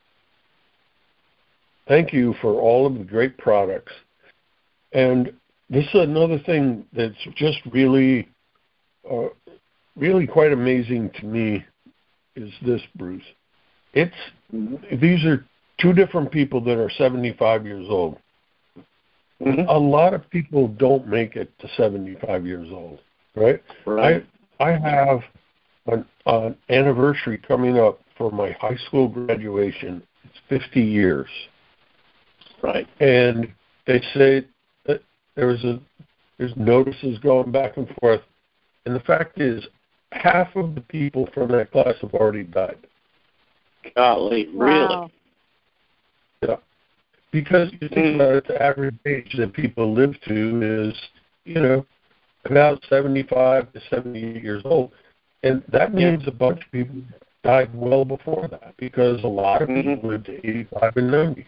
C: Thank you for all of the great products. And this is another thing that's just really, uh, really quite amazing to me is this, Bruce. It's mm-hmm. These are two different people that are seventy-five years old. Mm-hmm. A lot of people don't make it to seventy-five years old, right?
A: Right.
C: I, I have an, an anniversary coming up for my high school graduation. It's fifty years.
A: Right.
C: And they say that there was a there's notices going back and forth, and the fact is, half of the people from that class have already died.
A: Golly,
B: wow.
C: really? Yeah. Because you think about it, the average age that people live to is, you know, about seventy-five to seventy-eight years old, and that means a bunch of people died well before that because a lot of people mm-hmm. lived to eighty-five and ninety.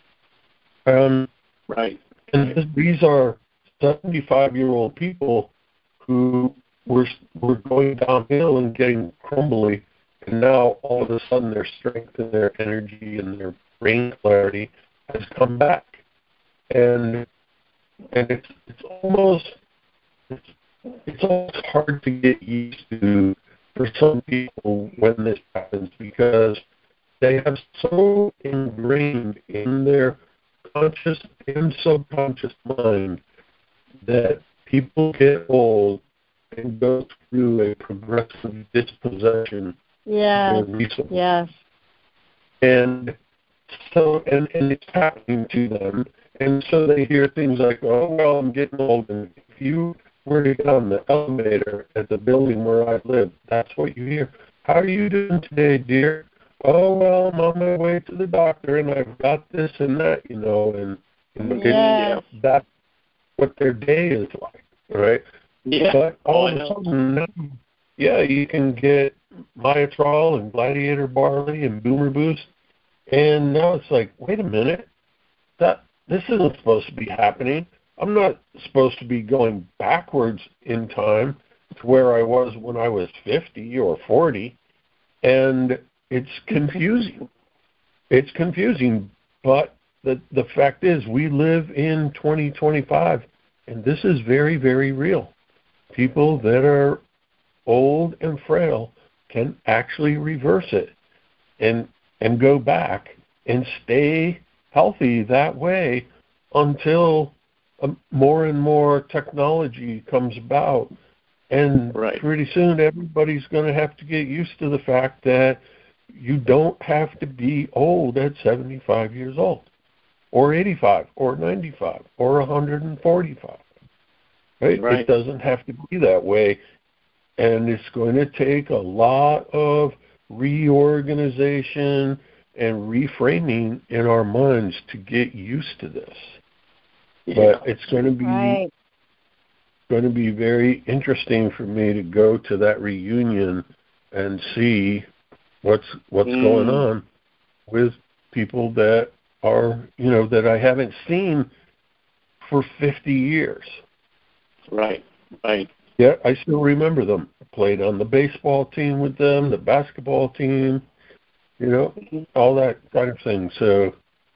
C: Um,
A: right.
C: And these are seventy-five-year-old people who were were going downhill and getting crumbly, and now all of a sudden their strength and their energy and their brain clarity has come back, and and it's it's almost it's, it's almost hard to get used to for some people when this happens because they have so ingrained in their conscious and subconscious mind that people get old and go through a progressive dispossession
B: yes.
C: of their resources.
B: Yes.
C: And so, and, and it's happening to them. And so they hear things like, oh, well, I'm getting old. And if you were to get on the elevator at the building where I live, that's what you hear. How are you doing today, dear? Oh, well, I'm on my way to the doctor, and I've got this and that, you know, and, and
B: yes.
C: it, that's what their day is like, right?
A: Yeah.
C: But all
A: oh,
C: of a sudden, yeah, you can get Myotrol and Gladiator Barley and Boomer Boost, and now it's like, wait a minute, that this isn't supposed to be happening. I'm not supposed to be going backwards in time to where I was when I was fifty or forty, and it's confusing. It's confusing, but the the fact is we live in twenty twenty-five, and this is very, very real. People that are old and frail can actually reverse it and and go back and stay healthy that way until um, more and more technology comes about. And
A: right.
C: pretty soon everybody's going to have to get used to the fact that you don't have to be old at seventy-five years old or eighty-five or ninety-five or one hundred forty-five. Right?
A: Right.
C: It doesn't have to be that way. And it's going to take a lot of reorganization and reframing in our minds to get used to this. Yeah. But it's going to be
B: right.
C: going to be very interesting for me to go to that reunion and see what's what's mm. going on with people that are, you know, that I haven't seen for fifty years.
A: Right, right.
C: Yeah, I still remember them. I played on the baseball team with them, the basketball team, you know, all that kind of thing. So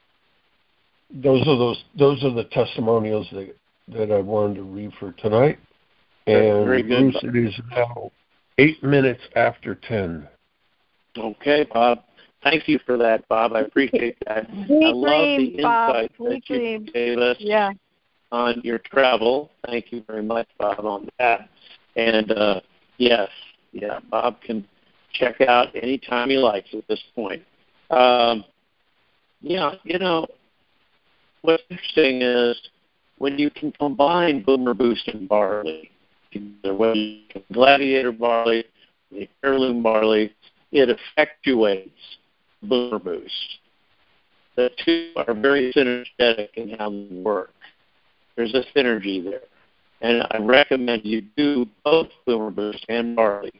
C: those are those those are the testimonials that that I wanted to read for tonight. And
A: Very good.
C: Bruce, it is now eight minutes after ten.
A: Okay, Bob. Thank you for that, Bob. I appreciate that.
B: Sweet
A: I love the
B: dreams, Bob.
A: insight
B: Sweet
A: that you
B: dreams.
A: gave us
B: Yeah.
A: on your travel. Thank you very much, Bob, on that. And uh, yes, yeah, Bob can check out anytime he likes at this point. Um, yeah, you know, what's interesting is when you can combine Boomer Boost and barley, whether you can Gladiator barley, the heirloom barley, it effectuates Boomer Boost. The two are very synergetic in how they work. There's a synergy there. And I recommend you do both Boomer Boost and barley.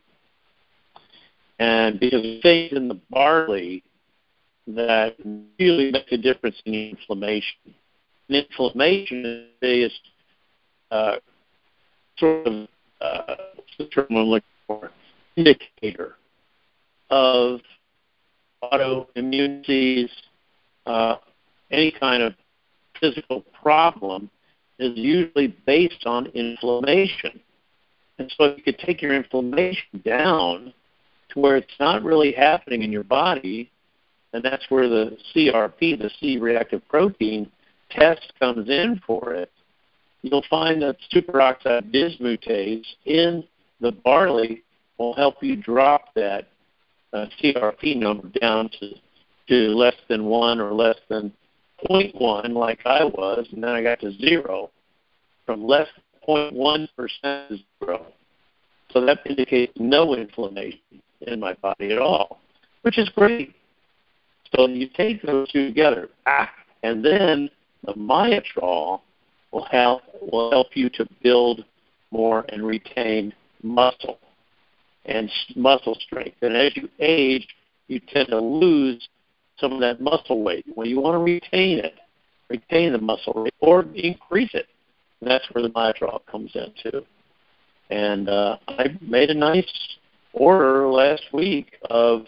A: And because the things in the barley that really make a difference in inflammation. And inflammation is uh, sort of uh, what's the term I'm looking for? Indicator of autoimmune disease, uh, any kind of physical problem is usually based on inflammation. And so if you could take your inflammation down to where it's not really happening in your body, and that's where the C R P, the C-reactive protein test comes in for it, you'll find that superoxide dismutase in the barley will help you drop that uh, C R P number down to, to less than one or less than zero point one like I was, and then I got to zero, from less than zero point one percent to zero. So that indicates no inflammation in my body at all, which is great. So you take those two together, ah, and then the Myotrol will help will help you to build more and retain muscle and muscle strength. And as you age, you tend to lose some of that muscle weight. Well, you want to retain it, retain the muscle weight, or increase it. And that's where the Myotrol comes in too. And uh, I made a nice order last week of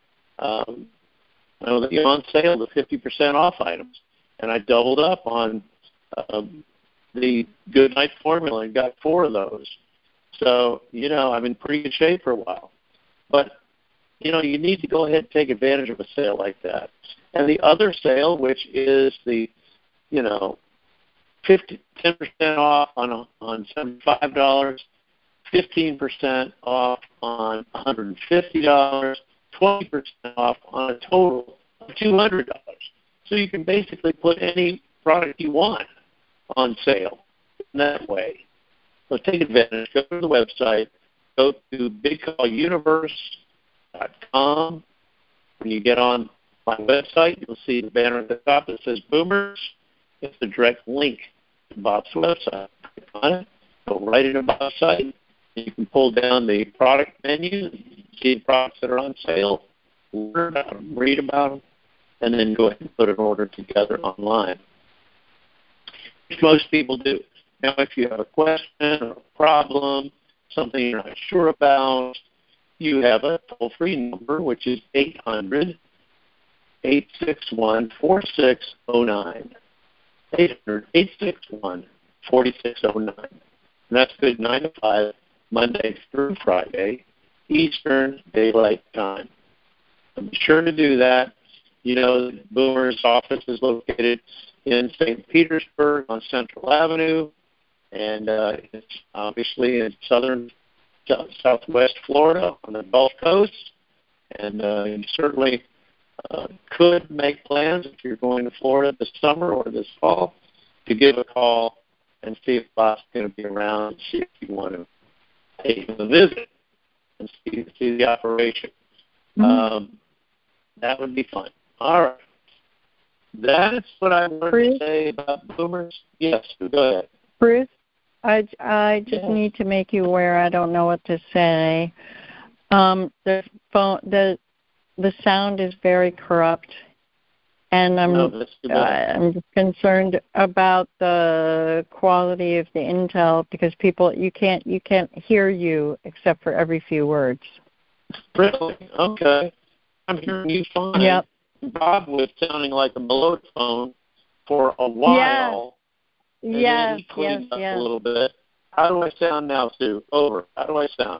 A: um, you know, the on sale, the fifty percent off items, and I doubled up on um, the Goodnight formula and got four of those. So, you know, I'm in pretty good shape for a while. But, you know, you need to go ahead and take advantage of a sale like that. And the other sale, which is the, you know, fifty, ten percent off on on seventy-five dollars, fifteen percent off on one hundred fifty dollars, twenty percent off on a total of two hundred dollars. So you can basically put any product you want on sale in that way. So take advantage. Go to the website. Go to big call universe dot com. When you get on my website, you'll see the banner at the top that says Boomers. It's the direct link to Bob's website. Click on it. Go right into Bob's site. You can pull down the product menu, see the products that are on sale, learn about them, read about them, and then go ahead and put an order together online, which most people do. Now, if you have a question or a problem, something you're not sure about, you have a toll-free number, which is eight hundred, eight six one, four six zero nine. eight hundred, eight six one, four six zero nine. And that's good nine to five, Monday through Friday, Eastern Daylight Time. So be sure to do that. You know, Boomer's office is located in Saint Petersburg on Central Avenue, and uh, it's obviously in southern, southwest Florida on the Gulf Coast. And uh, you certainly uh, could make plans if you're going to Florida this summer or this fall to give a call and see if Bob's going to be around and see if you want to take him a visit and see, see the operation. Mm-hmm. Um, that would be fun. All right. That's what I wanted Bruce? to say about Boomers. Yes, go ahead.
B: Bruce, I, I just
A: yeah.
B: need to make you aware. I don't know what to say. Um, the phone, the the sound is very corrupt, and I'm
A: no,
B: uh, I'm concerned about the quality of the intel because people you can't you can't hear you except for every few words.
A: Really? Okay. I'm hearing you fine.
B: Yep.
A: Bob was sounding like a melodiphone for a while.
B: Yeah.
A: And
B: yes,
A: then he cleaned
B: yes,
A: up
B: yes.
A: a little bit. How do I sound now, Sue? Over. How do I sound?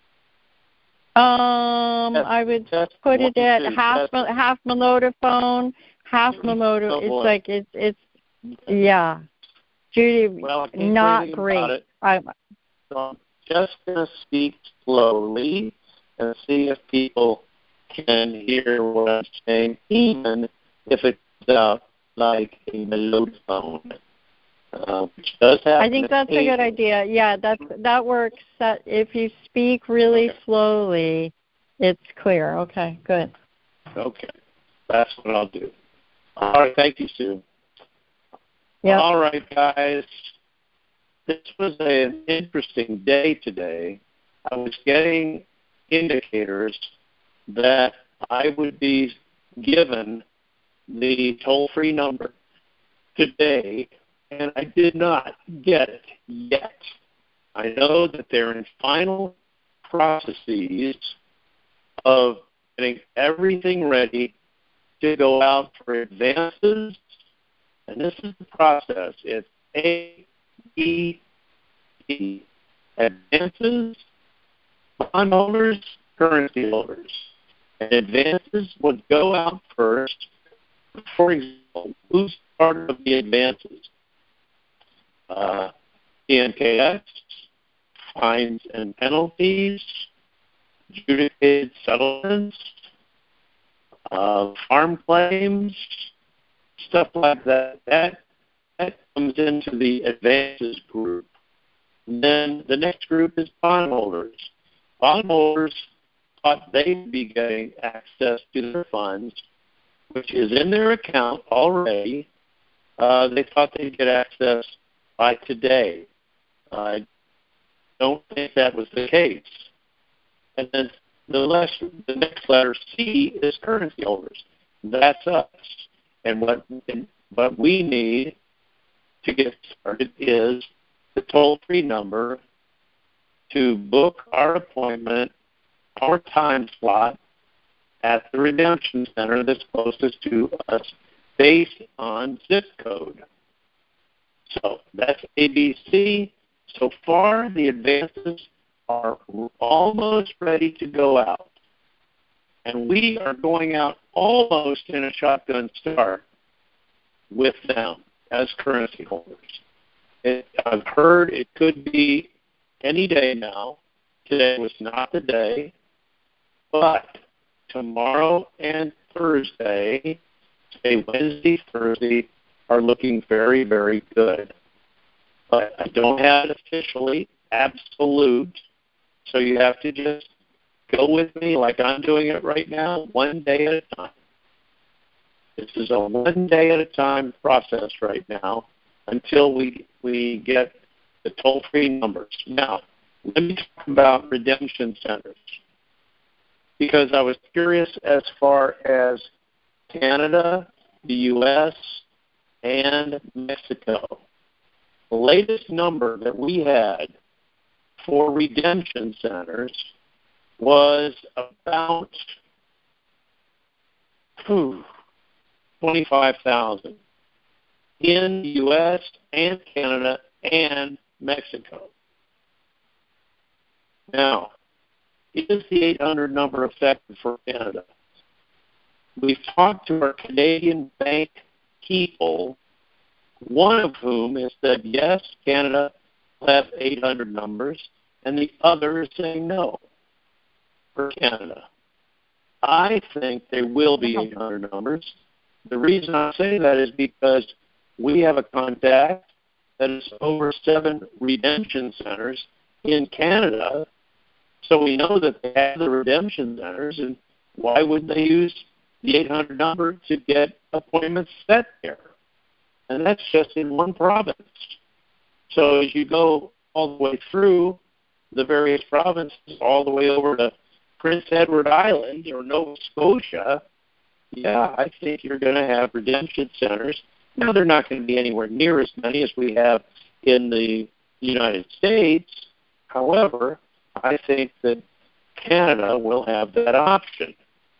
B: Um,
A: Test,
B: I would
A: test,
B: put
A: one,
B: it at
A: two,
B: half
A: test.
B: half melodiphone, half melodo.
A: Oh,
B: it's
A: boy.
B: like it's it's yeah. Judy,
A: Well, I can't
B: not
A: do anything
B: great.
A: about it.
B: I,
A: So I'm just going to speak slowly and see if people can hear what I'm saying, even if it comes out like a melodiphone, uh, which does happen.
B: I think that's a good idea. Yeah, that's that works. That if you speak really
A: Okay.
B: slowly, it's clear. Okay, good.
A: Okay, that's what I'll do. All right, thank you, Sue.
B: Yep.
A: All right, guys. This was an interesting day today. I was getting indicators that I would be given the toll-free number today, and I did not get it yet. I know that they're in final processes of getting everything ready to go out for advances, and this is the process. It's A, B, C, advances, bondholders, currency holders. And advances would go out first. For example, who's part of the advances? Uh, P N K X, fines and penalties, adjudicated settlements, uh, farm claims, stuff like that. That that comes into the advances group. And then the next group is bondholders. Bondholders thought they'd be getting access to their funds, which is in their account already. Uh, they thought they'd get access by today. I don't think that was the case. And then the, less, the next letter, C, is currency holders. That's us. And what, and what we need to get started is the toll-free number to book our appointment, our time slot at the redemption center that's closest to us based on zip code. So that's A B C. So far, the advances are almost ready to go out. And we are going out almost in a shotgun start with them as currency holders. It, I've heard it could be any day now. Today was not the day. But tomorrow and Thursday, say Wednesday, Thursday, are looking very, very good. But I don't have it officially absolute, so you have to just go with me like I'm doing it right now, one day at a time. This is a one day at a time process right now until we we get the toll-free numbers. Now, let me talk about redemption centers, because I was curious as far as Canada, the U S, and Mexico. The latest number that we had for redemption centers was about whew, twenty-five thousand in the U S and Canada and Mexico. Now, is the eight hundred number effective for Canada? We've talked to our Canadian bank people, one of whom has said, yes, Canada will have eight hundred numbers, and the other is saying no for Canada. I think there will be eight hundred numbers. The reason I say that is because we have a contact that is over seven redemption centers in Canada, so we know that they have the redemption centers, and why would they use the eight hundred number to get appointments set there? And that's just in one province. So as you go all the way through the various provinces, all the way over to Prince Edward Island or Nova Scotia, yeah, I think you're going to have redemption centers. Now, they're not going to be anywhere near as many as we have in the United States. However, I think that Canada will have that option.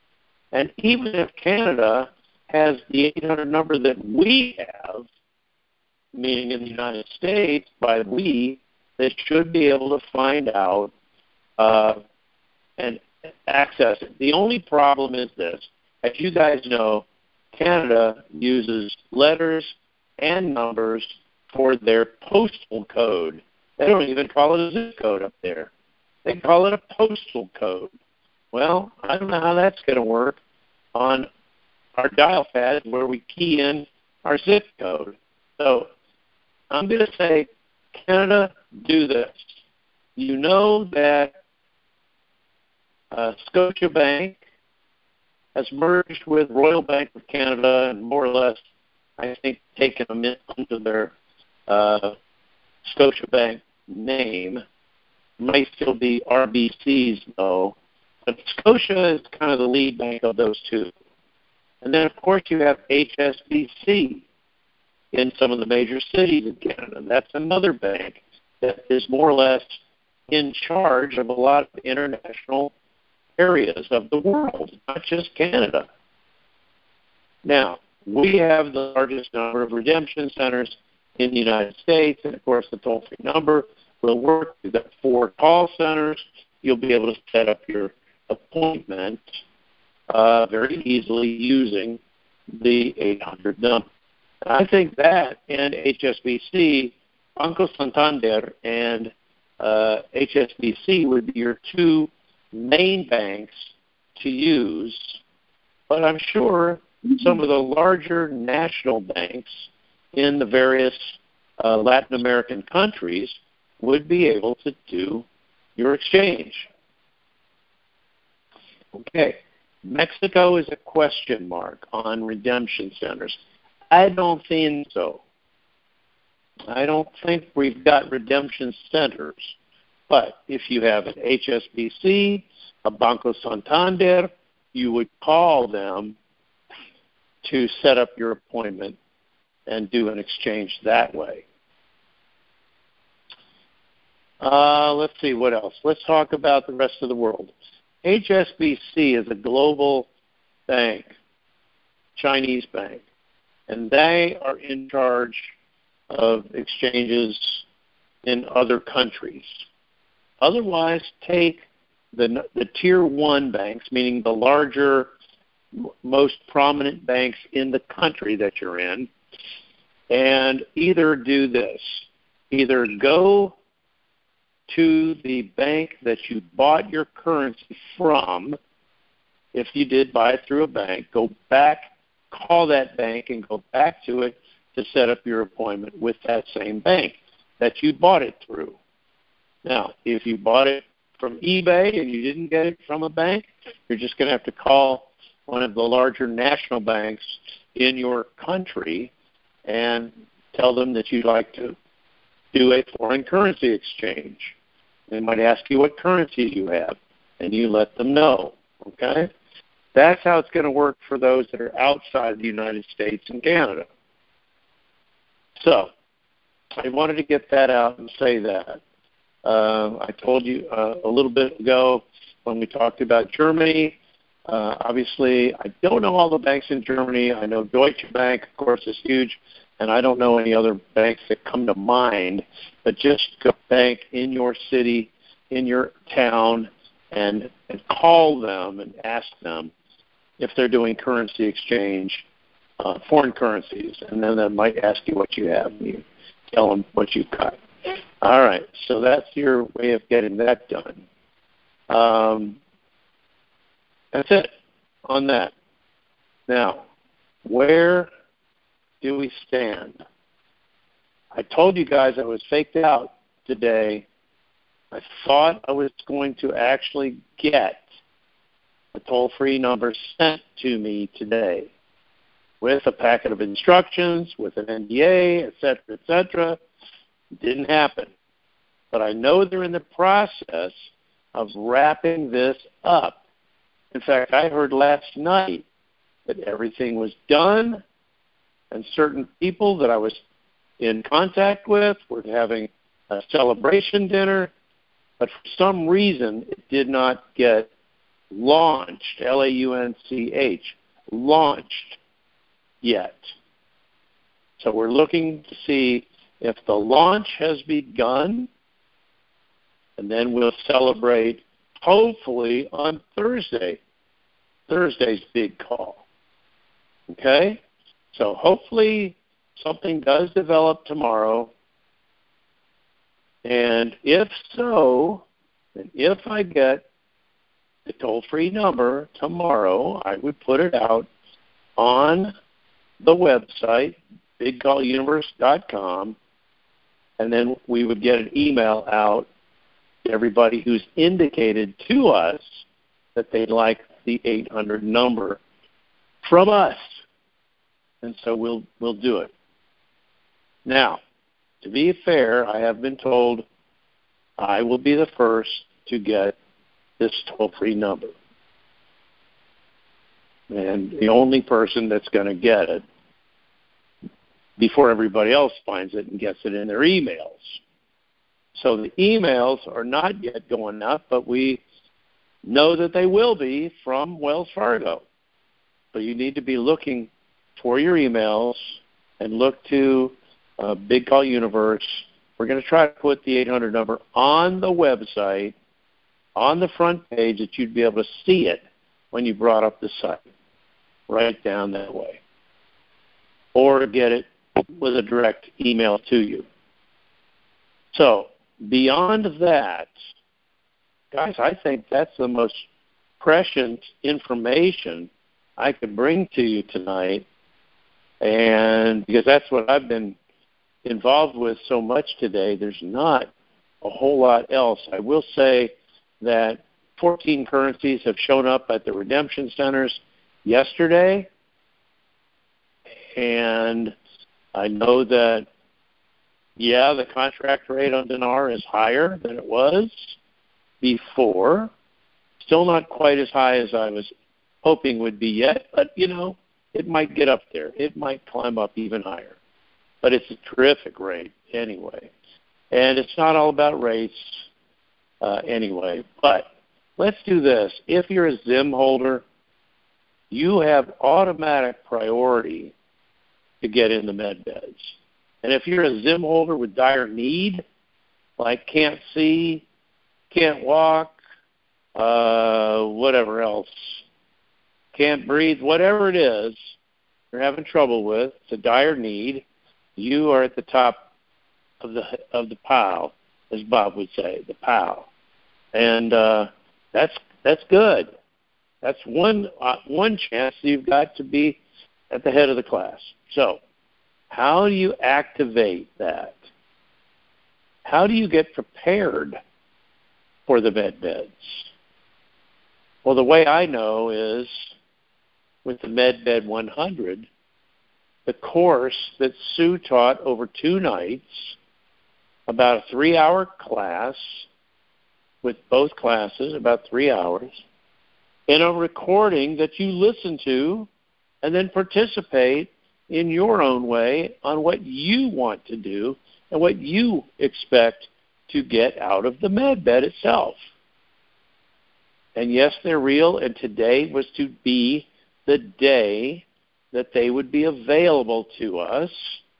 A: And even if Canada has the eight hundred number that we have, meaning in the United States, by we, they should be able to find out uh, and access it. The only problem is this. As you guys know, Canada uses letters and numbers for their postal code. They don't even call it a zip code up there. They call it a postal code. Well, I don't know how that's going to work on our dial pad where we key in our zip code. So I'm going to say, Canada, do this. You know that uh, Scotiabank has merged with Royal Bank of Canada and more or less, I think, taken them into their uh, Scotiabank name. It might still be R B C's, though. But Scotia is kind of the lead bank of those two. And then, of course, you have H S B C in some of the major cities in Canada. That's another bank that is more or less in charge of a lot of international areas of the world, not just Canada. Now, we have the largest number of redemption centers in the United States, and, of course, the toll-free number will work. We've got four call centers. You'll be able to set up your appointment uh, very easily using the eight hundred number. And I think that and H S B C, Banco Santander and uh, H S B C would be your two main banks to use, but I'm sure some of the larger national banks in the various uh, Latin American countries would be able to do your exchange. Okay, Mexico is a question mark on redemption centers. I don't think so. I don't think we've got redemption centers. But if you have an H S B C, a Banco Santander, you would call them to set up your appointment and do an exchange that way. Uh, let's see, what else? Let's talk about the rest of the world. H S B C is a global bank, Chinese bank, and they are in charge of exchanges in other countries. Otherwise, take the, the tier one banks, meaning the larger, most prominent banks in the country that you're in, and either do this. Either go to the bank that you bought your currency from. If you did buy it through a bank, go back, call that bank, and go back to it to set up your appointment with that same bank that you bought it through. Now, if you bought it from eBay and you didn't get it from a bank, you're just going to have to call one of the larger national banks in your country and tell them that you'd like to do a foreign currency exchange. They might ask you what currency you have, and you let them know, okay? That's how it's going to work for those that are outside the United States and Canada. So I wanted to get that out and say that. Uh, I told you uh, a little bit ago when we talked about Germany. Uh, obviously, I don't know all the banks in Germany. I know Deutsche Bank, of course, is huge, and I don't know any other banks that come to mind. But just go bank in your city, in your town, and, and call them and ask them if they're doing currency exchange, uh, foreign currencies, and then they might ask you what you have, and you tell them what you've got. All right, so that's your way of getting that done. Um, that's it on that. Now, where do we stand? I told you guys I was faked out today. I thought I was going to actually get a toll-free number sent to me today with a packet of instructions, with an N D A, et cetera, et cetera. It didn't happen. But I know they're in the process of wrapping this up. In fact, I heard last night that everything was done and certain people that I was in contact with were having a celebration dinner, but for some reason it did not get launched, L A U N C H, launched yet. So we're looking to see if the launch has begun, and then we'll celebrate, hopefully, on Thursday, Thursday's big call. Okay? So hopefully something does develop tomorrow. And if so, and if I get the toll-free number tomorrow, I would put it out on the website, big call universe dot com, and then we would get an email out to everybody who's indicated to us that they'd like the eight hundred number from us. And so we'll we'll do it. Now, to be fair, I have been told I will be the first to get this toll-free number. And the only person that's going to get it before everybody else finds it and gets it in their emails. So the emails are not yet going out, but we know that they will be from Wells Fargo. So you need to be looking for your emails and look to uh, Big Call Universe. We're going to try to put the eight hundred number on the website, on the front page, that you'd be able to see it when you brought up the site, right down that way. Or get it with a direct email to you. So beyond that, guys, I think that's the most prescient information I could bring to you tonight, and because that's what I've been involved with so much today, there's not a whole lot else. I will say that fourteen currencies have shown up at the redemption centers yesterday, and I know that, yeah, the contract rate on dinar is higher than it was before. Still not quite as high as I was hoping would be yet, but, you know, it might get up there. It might climb up even higher. But it's a terrific rate anyway. And it's not all about rates uh, anyway. But let's do this. If you're a Zim holder, you have automatic priority to get in the med beds. And if you're a Zim holder with dire need, like can't see, can't walk, uh, whatever else, can't breathe, whatever it is you're having trouble with, it's a dire need, you are at the top of the of the pile, as Bob would say, the pile. And uh, that's that's good. That's one uh, one chance you've got to be at the head of the class. So how do you activate that? How do you get prepared for the med beds? Well, the way I know is with the MedBed one hundred, the course that Sue taught over two nights, about a three-hour class with both classes, about three hours, in a recording that you listen to and then participate in your own way on what you want to do and what you expect to get out of the med bed itself. And yes, they're real, and today was to be the day that they would be available to us.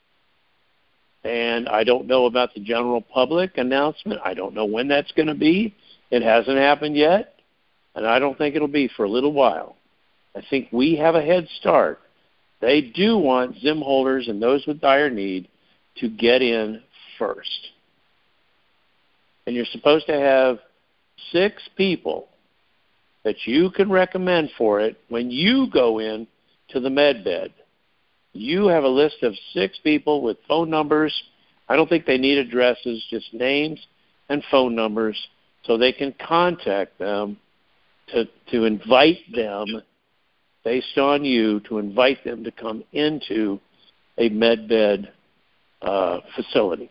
A: And I don't know about the general public announcement. I don't know when that's going to be. It hasn't happened yet, and I don't think it'll be for a little while. I think we have a head start. They do want Zim holders and those with dire need to get in first. And you're supposed to have six people that you can recommend for it when you go in to the med bed. You have a list of six people with phone numbers. I don't think they need addresses, just names and phone numbers, so they can contact them to, to invite them, based on you, to invite them to come into a med bed uh, facility.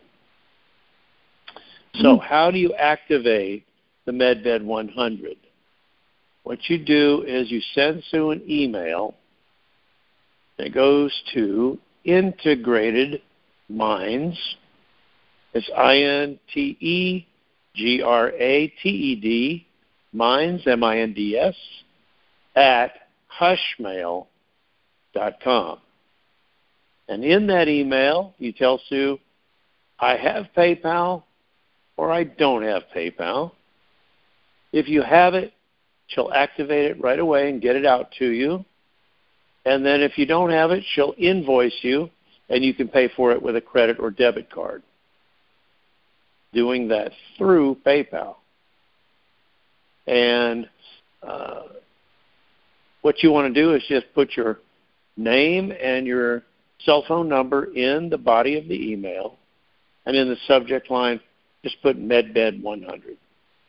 A: So how do you activate the MedBed one hundred? What you do is you send Sue an email that goes to Integrated Minds. It's I N T E G R A T E D minds, M I N D S, at hushmail dot com. And in that email, you tell Sue, I have PayPal or I don't have PayPal. If you have it, she'll activate it right away and get it out to you. And then if you don't have it, she'll invoice you, and you can pay for it with a credit or debit card. Doing that through PayPal. And uh, what you want to do is just put your name and your cell phone number in the body of the email, and in the subject line, just put MedBed one hundred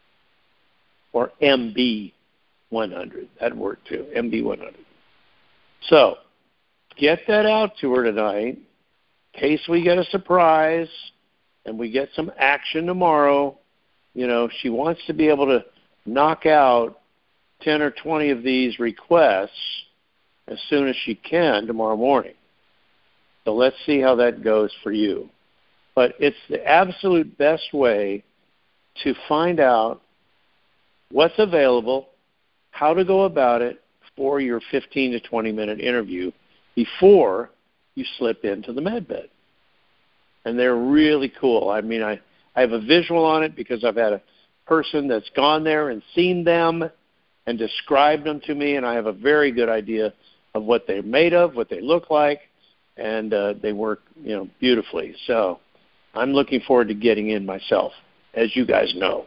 A: or M B one hundred. That'd work too, M B one hundred. So get that out to her tonight in case we get a surprise and we get some action tomorrow. You know, she wants to be able to knock out ten or twenty of these requests as soon as she can tomorrow morning. So let's see how that goes for you. But it's the absolute best way to find out what's available, how to go about it for your fifteen to twenty minute interview before you slip into the MedBed. And they're really cool. I mean, I, I have a visual on it because I've had a person that's gone there and seen them and described them to me, and I have a very good idea of what they're made of, what they look like, and uh, they work, you know, beautifully. So I'm looking forward to getting in myself, as you guys know.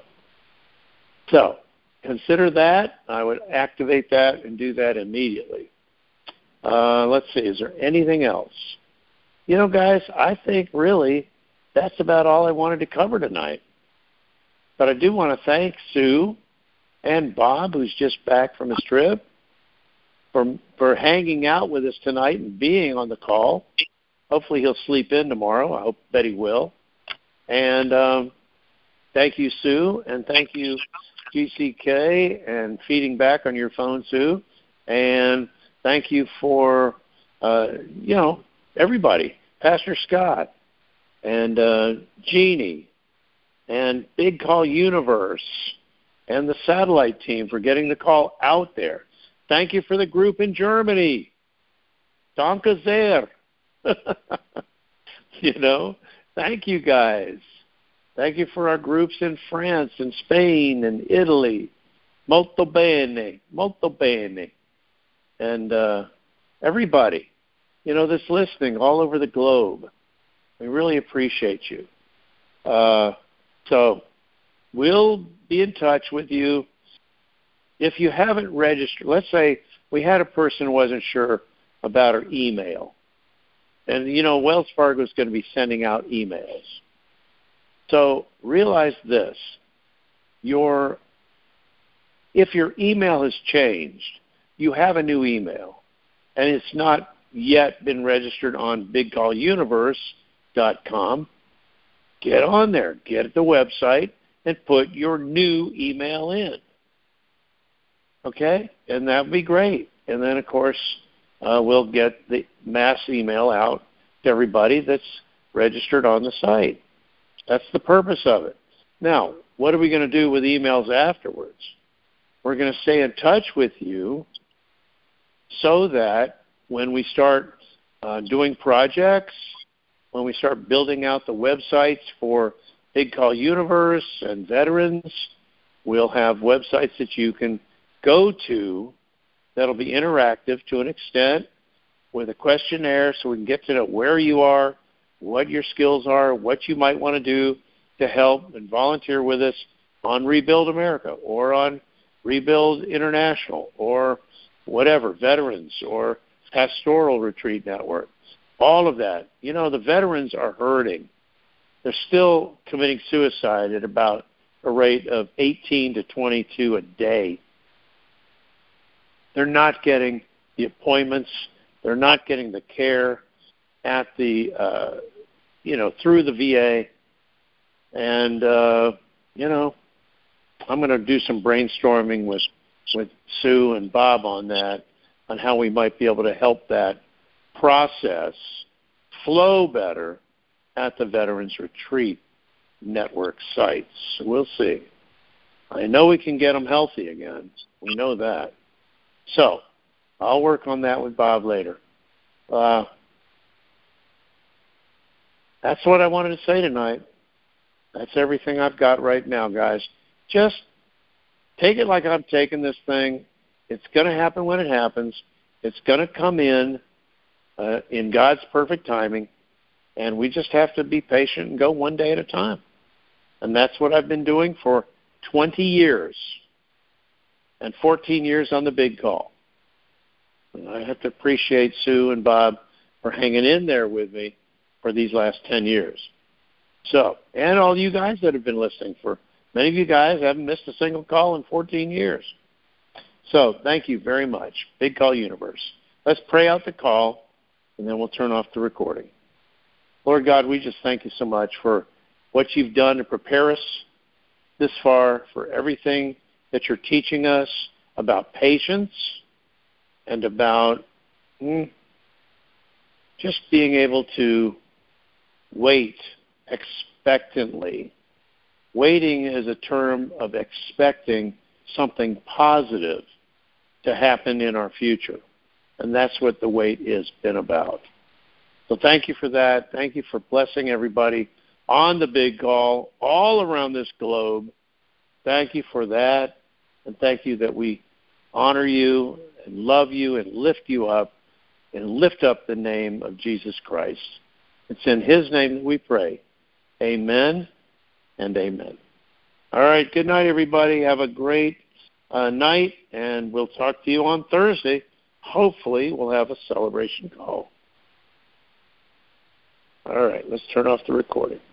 A: So consider that. I would activate that and do that immediately. Uh, let's see. Is there anything else? You know, guys, I think really that's about all I wanted to cover tonight. But I do want to thank Sue and Bob, who's just back from his trip, for for hanging out with us tonight and being on the call. Hopefully he'll sleep in tomorrow. I hope that he will. And um, thank you, Sue, and thank you, G C K, and feeding back on your phone, Sue. And thank you for, uh, you know, everybody, Pastor Scott and uh, Jeannie and Big Call Universe and the satellite team for getting the call out there. Thank you for the group in Germany. Danke sehr. You know, thank you guys. Thank you for our groups in France and Spain and Italy. Molto bene, molto bene. And uh, everybody, you know, that's listening all over the globe. We really appreciate you. Uh, so we'll be in touch with you. If you haven't registered, let's say we had a person who wasn't sure about her email. And, you know, Wells Fargo is going to be sending out emails. So realize this. Your, if your email has changed, you have a new email, and it's not yet been registered on big call universe dot com, get on there, get at the website, and put your new email in. Okay? And that would be great. And then, of course, uh, we'll get the mass email out to everybody that's registered on the site. That's the purpose of it. Now, what are we going to do with emails afterwards? We're going to stay in touch with you so that when we start uh, doing projects, when we start building out the websites for Big Call Universe and veterans, we'll have websites that you can go to that'll be interactive to an extent with a questionnaire so we can get to know where you are, what your skills are, what you might want to do to help and volunteer with us on Rebuild America or on Rebuild International or whatever, veterans or Pastoral Retreat Network. All of that. You know, the veterans are hurting. They're still committing suicide at about a rate of eighteen to twenty-two a day. They're not getting the appointments. They're not getting the care at the, uh, you know, through the V A. And, uh, you know, I'm going to do some brainstorming with, with Sue and Bob on that, on how we might be able to help that process flow better at the Veterans Retreat Network sites. We'll see. I know we can get them healthy again. We know that. So I'll work on that with Bob later. Uh, that's what I wanted to say tonight. That's everything I've got right now, guys. Just take it like I'm taking this thing. It's going to happen when it happens. It's going to come in uh, in God's perfect timing, and we just have to be patient and go one day at a time. And that's what I've been doing for twenty years and fourteen years on the big call. And I have to appreciate Sue and Bob for hanging in there with me for these last ten years. So, and all you guys that have been listening, for many of you guys haven't missed a single call in fourteen years. So, thank you very much. Big Call Universe. Let's pray out the call, and then we'll turn off the recording. Lord God, we just thank you so much for what you've done to prepare us this far, for everything that you're teaching us about patience and about mm, just being able to wait expectantly. Waiting is a term of expecting something positive to happen in our future. And that's what the wait has been about. So thank you for that. Thank you for blessing everybody on the big call all around this globe. Thank you for that. And thank you that we honor you and love you and lift you up and lift up the name of Jesus Christ. It's in his name that we pray. Amen and amen. All right, good night, everybody. Have a great uh, night, and we'll talk to you on Thursday. Hopefully, we'll have a celebration call. All right, let's turn off the recording.